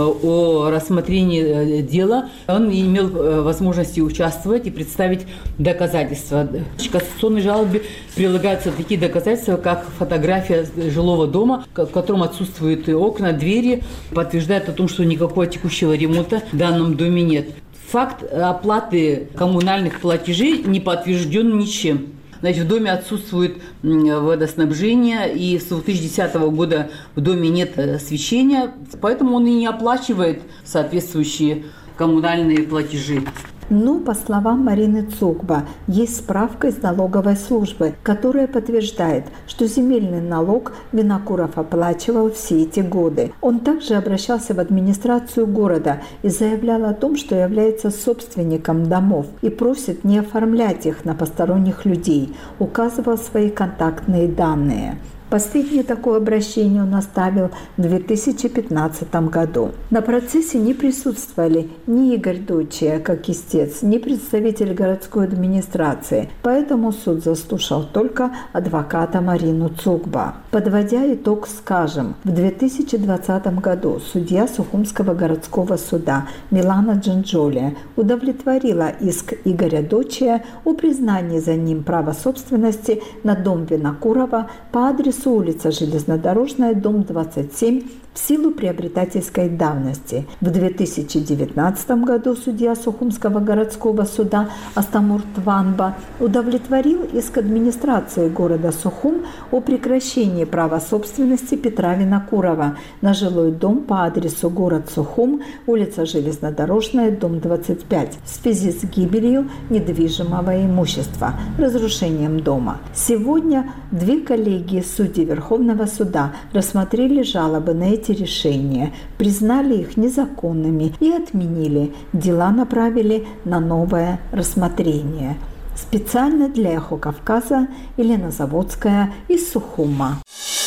о рассмотрении дела, он не имел возможности участвовать и представить доказательства. В кассационной жалобе прилагаются такие доказательства, как фотография жилого дома, в котором отсутствуют окна, двери, подтверждает о том, что никакого текущего ремонта в данном доме нет. Факт оплаты коммунальных платежей не подтвержден ничем. Значит, в доме отсутствует водоснабжение, и с две тысячи десятого года в доме нет освещения, поэтому он и не оплачивает соответствующие коммунальные платежи. Но, по словам Марины Цукба, есть справка из налоговой службы, которая подтверждает, что земельный налог Винокуров оплачивал все эти годы. Он также обращался в администрацию города и заявлял о том, что является собственником домов и просит не оформлять их на посторонних людей, указывал свои контактные данные. Последнее такое обращение он оставил в две тысячи пятнадцатом году. На процессе не присутствовали ни Игорь Дочия, как истец, ни представитель городской администрации, поэтому суд заслушал только адвоката Марину Цукба. Подводя итог, скажем, в две тысячи двадцатом году судья Сухумского городского суда Милана Джанджолия удовлетворила иск Игоря Дочия о признании за ним права собственности на дом Винокурова по адресу улица Железнодорожная, дом двадцать семь, в силу приобретательской давности. В две тысячи девятнадцатом году судья Сухумского городского суда Астамур Тванба удовлетворил иск администрации города Сухум о прекращении права собственности Петра Винокурова на жилой дом по адресу город Сухум, улица Железнодорожная, дом двадцать пять, в связи с гибелью недвижимого имущества, разрушением дома. Сегодня две коллегии судей Верховного суда рассмотрели жалобы на эти решения, признали их незаконными и отменили. Дела направили на новое рассмотрение. Специально для «Эхо Кавказа» Елена Заводская из Сухума.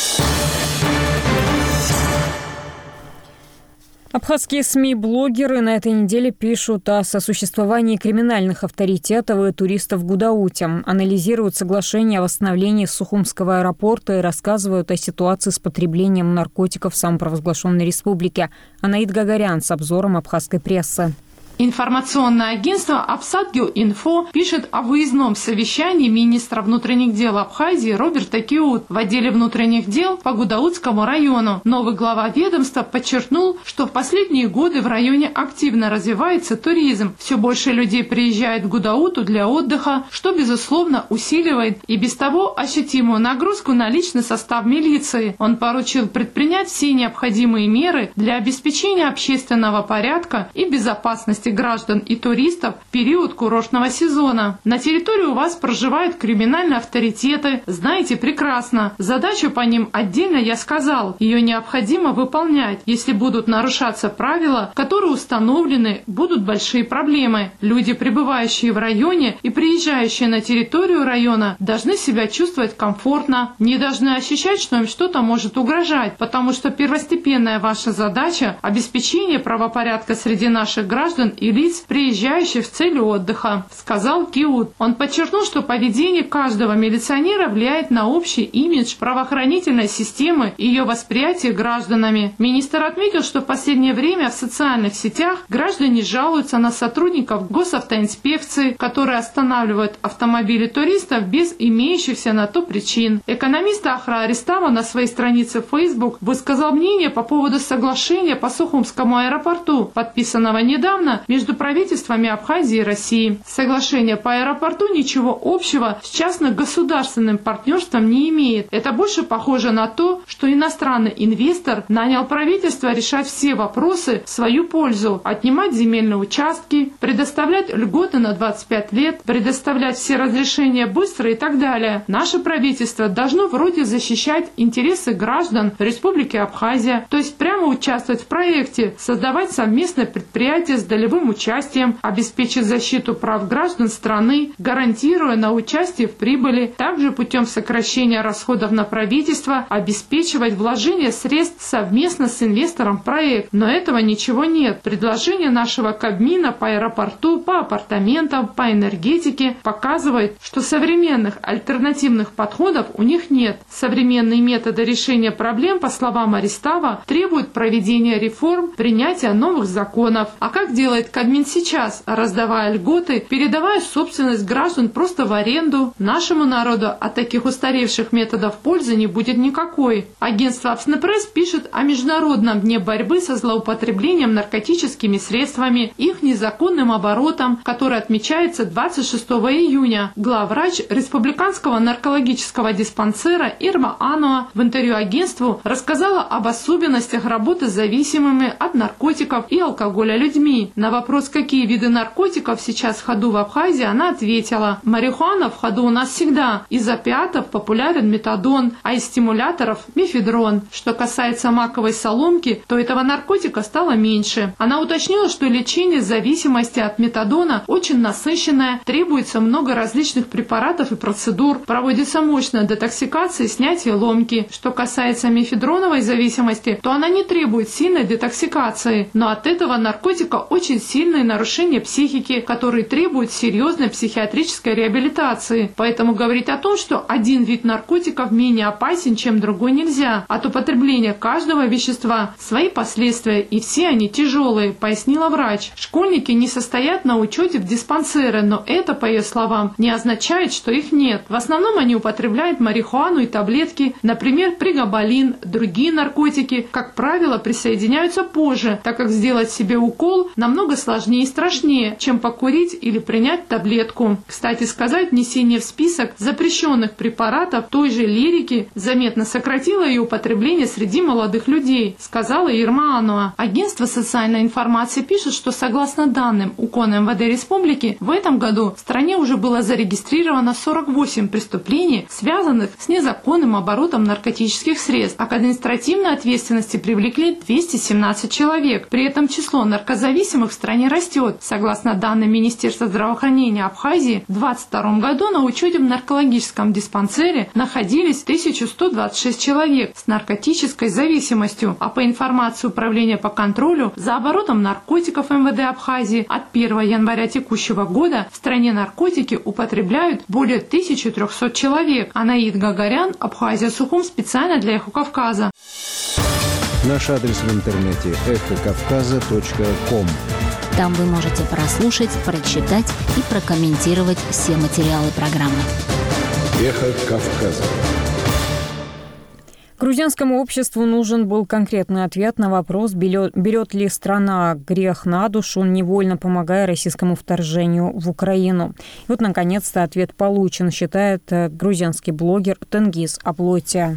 Абхазские СМИ-блогеры на этой неделе пишут о сосуществовании криминальных авторитетов и туристов в Гудауте, анализируют соглашение о восстановлении Сухумского аэропорта и рассказывают о ситуации с потреблением наркотиков в самопровозглашенной республике. Анаид Гагарян с обзором абхазской прессы. Информационное агентство Апсадгил-Инфо пишет о выездном совещании министра внутренних дел Абхазии Роберта Киут в отделе внутренних дел по Гудаутскому району. Новый глава ведомства подчеркнул, что в последние годы в районе активно развивается туризм. Все больше людей приезжает в Гудауту для отдыха, что, безусловно, усиливает и без того ощутимую нагрузку на личный состав милиции. Он поручил предпринять все необходимые меры для обеспечения общественного порядка и безопасности безопасности граждан и туристов в период курортного сезона. На территории у вас проживают криминальные авторитеты, знаете прекрасно. Задачу по ним отдельно я сказал. Ее необходимо выполнять. Если будут нарушаться правила, которые установлены, будут большие проблемы. Люди, пребывающие в районе и приезжающие на территорию района, должны себя чувствовать комфортно, не должны ощущать, что им что-то может угрожать, потому что первостепенная ваша задача – обеспечение правопорядка среди наших граждан и лиц, приезжающих в целью отдыха, сказал Киут. Он подчеркнул, что поведение каждого милиционера влияет на общий имидж правоохранительной системы и ее восприятие гражданами. Министр отметил, что в последнее время в социальных сетях граждане жалуются на сотрудников госавтоинспекции, которые останавливают автомобили туристов без имеющихся на то причин. Экономист Ахра Аристава на своей странице в Facebook высказал мнение по поводу соглашения по Сухумскому аэропорту, подписанного недавно между правительствами Абхазии и России. Соглашение по аэропорту ничего общего с частно-государственным партнерством не имеет. Это больше похоже на то, что иностранный инвестор нанял правительство решать все вопросы в свою пользу, отнимать земельные участки, предоставлять льготы на двадцать пять лет, предоставлять все разрешения быстро и так далее. Наше правительство должно вроде защищать интересы граждан Республики Абхазия, то есть прямо участвовать в проекте, создавать совместное предприятие с долевым участием, обеспечить защиту прав граждан страны, гарантируя на участие в прибыли, также путем сокращения расходов на правительство, обеспечивать вложение средств совместно с инвестором в проект. Но этого ничего нет. Предложение нашего Кабмина по аэропорту, по апартаментам, по энергетике показывает, что современных альтернативных подходов у них нет. Современные методы решения проблем, по словам Аристава, требуют проведения реформ, принятия новых законов. А как делает Кабмин сейчас, раздавая льготы, передавая собственность граждан просто в аренду? Нашему народу от таких устаревших методов пользы не будет никакой. Агентство Апснепресс пишет о Международном дне борьбы со злоупотреблением наркотическими средствами, их незаконным оборотом, который отмечается двадцать шестого июня. Главврач Республиканского наркологического диспансера Ирма Ануа в интервью агентству рассказала об особенностях работы с зависимыми от наркотиков и алкоголя людьми. На вопрос, какие виды наркотиков сейчас в ходу в Абхазии, она ответила: марихуана в ходу у нас всегда. Из опиатов популярен метадон, а из стимуляторов – мефедрон. Что касается маковой соломки, то этого наркотика стало меньше. Она уточнила, что лечение зависимости от метадона очень насыщенное, требуется много различных препаратов и процедур, проводится мощная детоксикация и снятие ломки. Что касается мефедроновой зависимости, то она не требует сильной детоксикации, но от этого наркотика очень сильные нарушения психики, которые требуют серьезной психиатрической реабилитации. Поэтому говорить о том, что один вид наркотиков менее опасен, чем другой, нельзя. От употребления каждого вещества свои последствия, и все они тяжелые, пояснила врач. Школьники не состоят на учете в диспансеры, но это, по ее словам, не означает, что их нет. В основном они употребляют марихуану и таблетки, например, пригабалин, другие наркотики, как правило, присоединяются позже, так как сделать себе укол намного сложнее и страшнее, чем покурить или принять таблетку. Кстати сказать, внесение в список запрещенных препаратов той же лирики заметно сократило ее употребление среди молодых людей, сказала Ирма Ануа. Агентство социальной информации пишет, что согласно данным УКОН МВД Республики, в этом году в стране уже было зарегистрировано сорок восемь преступлений, связанных с незаконным оборотом наркотических средств, а к административной ответственности привлекли двести семнадцать человек. При этом число наркозависимых в стране растет. Согласно данным Министерства здравоохранения Абхазии, в две тысячи двадцать втором году на учете в наркологическом диспансере находились тысяча сто двадцать шесть человек с наркотической зависимостью, а по информации Управления по контролю за оборотом наркотиков МВД Абхазии от первого января текущего года в стране наркотики употребляют более тысячи трёхсот человек. Анаид Гагарян, Абхазия, Сухум, специально для «Эхо Кавказа». Наш адрес в интернете эхо кавказа точка ком. Там вы можете прослушать, прочитать и прокомментировать все материалы программы. Эхо Кавказа. Грузинскому обществу нужен был конкретный ответ на вопрос, берет ли страна грех на душу, невольно помогая российскому вторжению в Украину. И вот, наконец-то, ответ получен, считает грузинский блогер Тенгиз Аплотия.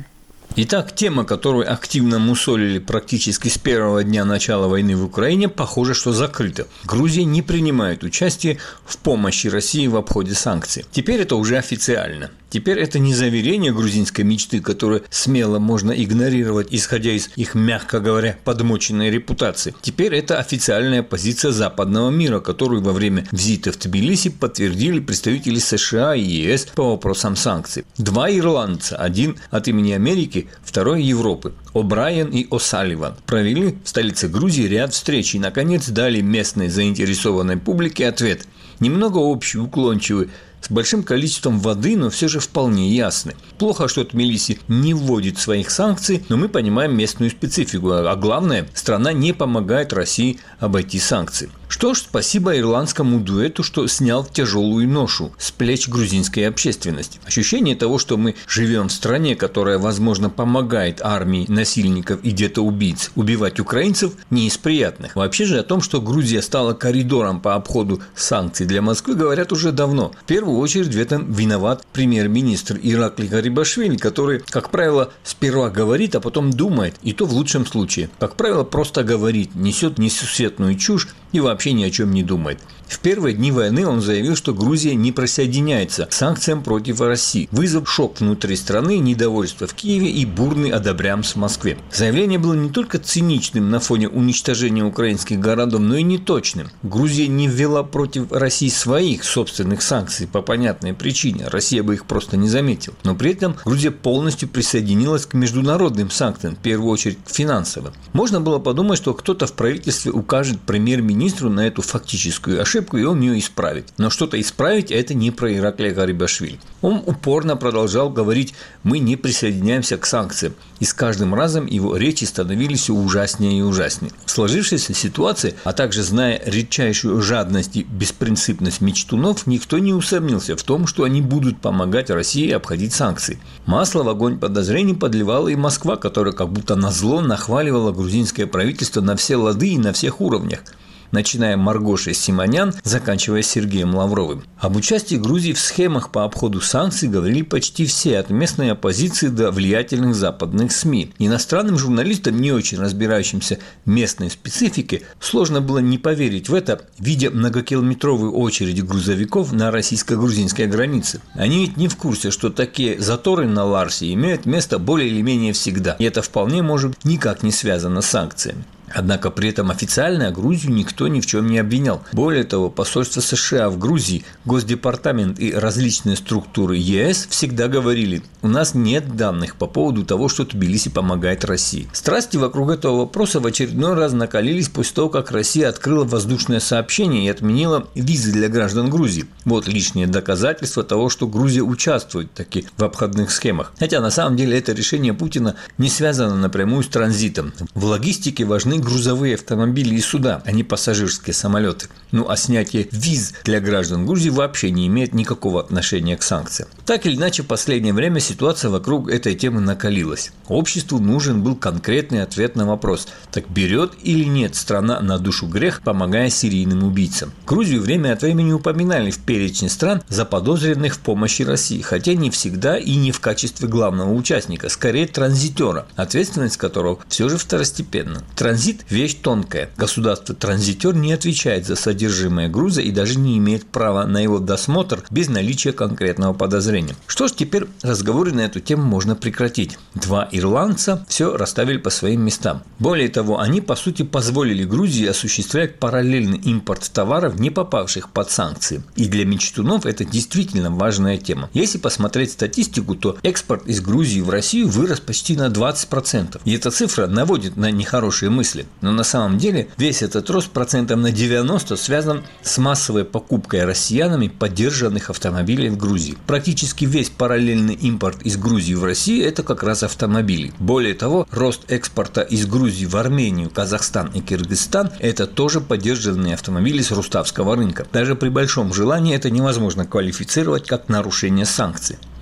Итак, тема, которую активно мусолили практически с первого дня начала войны в Украине, похоже, что закрыта. Грузия не принимает участие в помощи России в обходе санкций. Теперь это уже официально. Теперь это не заверение грузинской мечты, которую смело можно игнорировать, исходя из их, мягко говоря, подмоченной репутации. Теперь это официальная позиция западного мира, которую во время визита в Тбилиси подтвердили представители США и ЕС по вопросам санкций. Два ирландца, один от имени Америки, второй Европы, О'Брайен и О'Салливан, провели в столице Грузии ряд встреч и, наконец, дали местной заинтересованной публике ответ. Немного общий, уклончивый, с большим количеством воды, но все же вполне ясны. Плохо, что Тбилиси не вводит своих санкций, но мы понимаем местную специфику, а главное, страна не помогает России обойти санкции. Что ж, спасибо ирландскому дуэту, что снял тяжелую ношу с плеч грузинской общественности. Ощущение того, что мы живем в стране, которая, возможно, помогает армии насильников и где-то убийц убивать украинцев, не из приятных. Вообще же о том, что Грузия стала коридором по обходу санкций для Москвы, говорят уже давно. В первую очередь в этом виноват премьер-министр Иракли Гарибашвили, который, как правило, сперва говорит, а потом думает, и то в лучшем случае. Как правило, просто говорит, несет несусветную чушь и вообще ни о чем не думает. В первые дни войны он заявил, что Грузия не присоединяется к санкциям против России, вызвав шок внутри страны, недовольство в Киеве и бурный одобрямс в Москве. Заявление было не только циничным на фоне уничтожения украинских городов, но и неточным. Грузия не ввела против России своих собственных санкций по понятной причине, Россия бы их просто не заметила. Но при этом Грузия полностью присоединилась к международным санкциям, в первую очередь к финансовым. Можно было подумать, что кто-то в правительстве укажет премьер-министру на эту фактическую ошибку, и он ее исправит. Но что-то исправить – это не про Ираклия Гарибашвили. Он упорно продолжал говорить: мы не присоединяемся к санкциям. И с каждым разом его речи становились все ужаснее и ужаснее. В сложившейся ситуации, а также зная редчайшую жадность и беспринципность мечтунов, никто не усомнился в том, что они будут помогать России обходить санкции. Масло в огонь подозрений подливала и Москва, которая как будто назло нахваливала грузинское правительство на все лады и на всех уровнях, начиная Маргошей Симонян, заканчивая Сергеем Лавровым. Об участии Грузии в схемах по обходу санкций говорили почти все, от местной оппозиции до влиятельных западных СМИ. Иностранным журналистам, не очень разбирающимся в местной специфике, сложно было не поверить в это, видя многокилометровые очереди грузовиков на российско-грузинской границе. Они ведь не в курсе, что такие заторы на Ларсе имеют место более или менее всегда, и это вполне может никак не связано с санкциями. Однако при этом официально Грузию никто ни в чем не обвинял. Более того, посольство США в Грузии, Госдепартамент и различные структуры ЕС всегда говорили: у нас нет данных по поводу того, что Тбилиси помогает России. Страсти вокруг этого вопроса в очередной раз накалились после того, как Россия открыла воздушное сообщение и отменила визы для граждан Грузии. Вот лишнее доказательство того, что Грузия участвует таки в обходных схемах. Хотя на самом деле это решение Путина не связано напрямую с транзитом. В логистике важны грузовые автомобили и суда, а не пассажирские самолеты. Ну а снятие виз для граждан Грузии вообще не имеет никакого отношения к санкциям. Так или иначе, в последнее время ситуация вокруг этой темы накалилась. Обществу нужен был конкретный ответ на вопрос: так берет или нет страна на душу грех, помогая серийным убийцам? Грузию время от времени упоминали в перечне стран, заподозренных в помощи России, хотя не всегда и не в качестве главного участника, скорее транзитера, ответственность которого все же второстепенна. Транзит – вещь тонкая. Государство-транзитер не отвечает за содержимое груза и даже не имеет права на его досмотр без наличия конкретного подозрения. Что ж, теперь разговоры на эту тему можно прекратить. Два ирландца все расставили по своим местам. Более того, они, по сути, позволили Грузии осуществлять параллельный импорт товаров, не попавших под санкции. И для мечтунов это действительно важная тема. Если посмотреть статистику, то экспорт из Грузии в Россию вырос почти на двадцать процентов. И эта цифра наводит на нехорошие мысли. Но на самом деле весь этот рост процентов на девяносто связан с массовой покупкой россиянами подержанных автомобилей в Грузии. Практически весь параллельный импорт из Грузии в Россию – это как раз автомобили. Более того, рост экспорта из Грузии в Армению, Казахстан и Кыргызстан – это тоже подержанные автомобили с руставского рынка. Даже при большом желании это невозможно квалифицировать как нарушение санкций.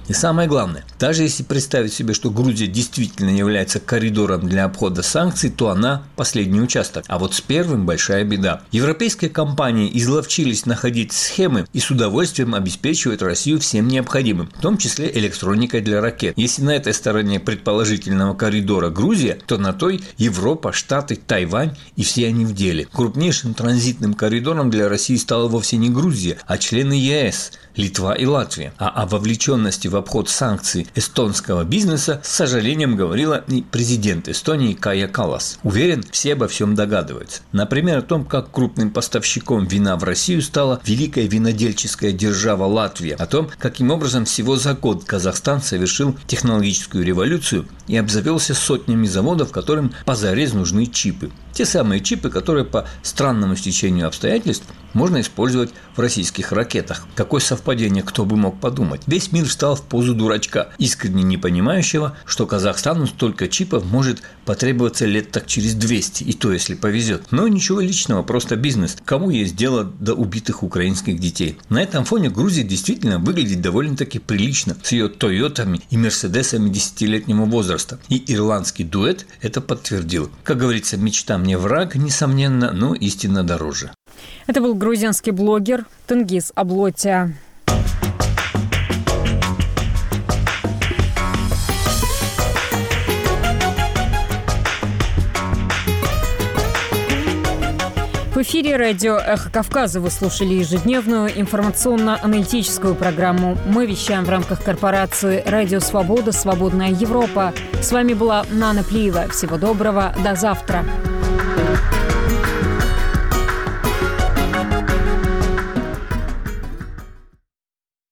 И самое главное, даже если представить себе, что Грузия действительно является коридором для обхода санкций, то она последний участок. А вот с первым большая беда. Европейские компании изловчились находить схемы и с удовольствием обеспечивают Россию всем необходимым, в том числе электроникой для ракет. Если на этой стороне предположительного коридора Грузия, то на той Европа, Штаты, Тайвань и все они в деле. Крупнейшим транзитным коридором для России стала вовсе не Грузия, а члены ЕС, Литва и Латвия. А о вовлеченности в обход санкций эстонского бизнеса с сожалением говорила и президент Эстонии Кая Каллас. Уверен, все обо всем догадываются. Например, о том, как крупным поставщиком вина в Россию стала великая винодельческая держава Латвия. О том, каким образом всего за год Казахстан совершил технологическую революцию и обзавелся сотнями заводов, которым позарез нужны чипы. Те самые чипы, которые по странному стечению обстоятельств можно использовать в российских ракетах. Какое совпадение, кто бы мог подумать. Весь мир встал в позу дурачка, искренне не понимающего, что Казахстану столько чипов может потребоваться лет так через двести, и то, если повезет. Но ничего личного, просто бизнес. Кому есть дело до убитых украинских детей? На этом фоне Грузия действительно выглядит довольно-таки прилично, с ее Тойотами и Мерседесами десятилетнего возраста. И ирландский дуэт это подтвердил. Как говорится, мечта мне враг, несомненно, но истинно дороже. Это был грузинский блогер Тенгиз Аблотя. В эфире радио «Эхо Кавказа» вы слушали ежедневную информационно-аналитическую программу. Мы вещаем в рамках корпорации «Радио Свобода. Свободная Европа». С вами была Нана Плиева. Всего доброго. До завтра.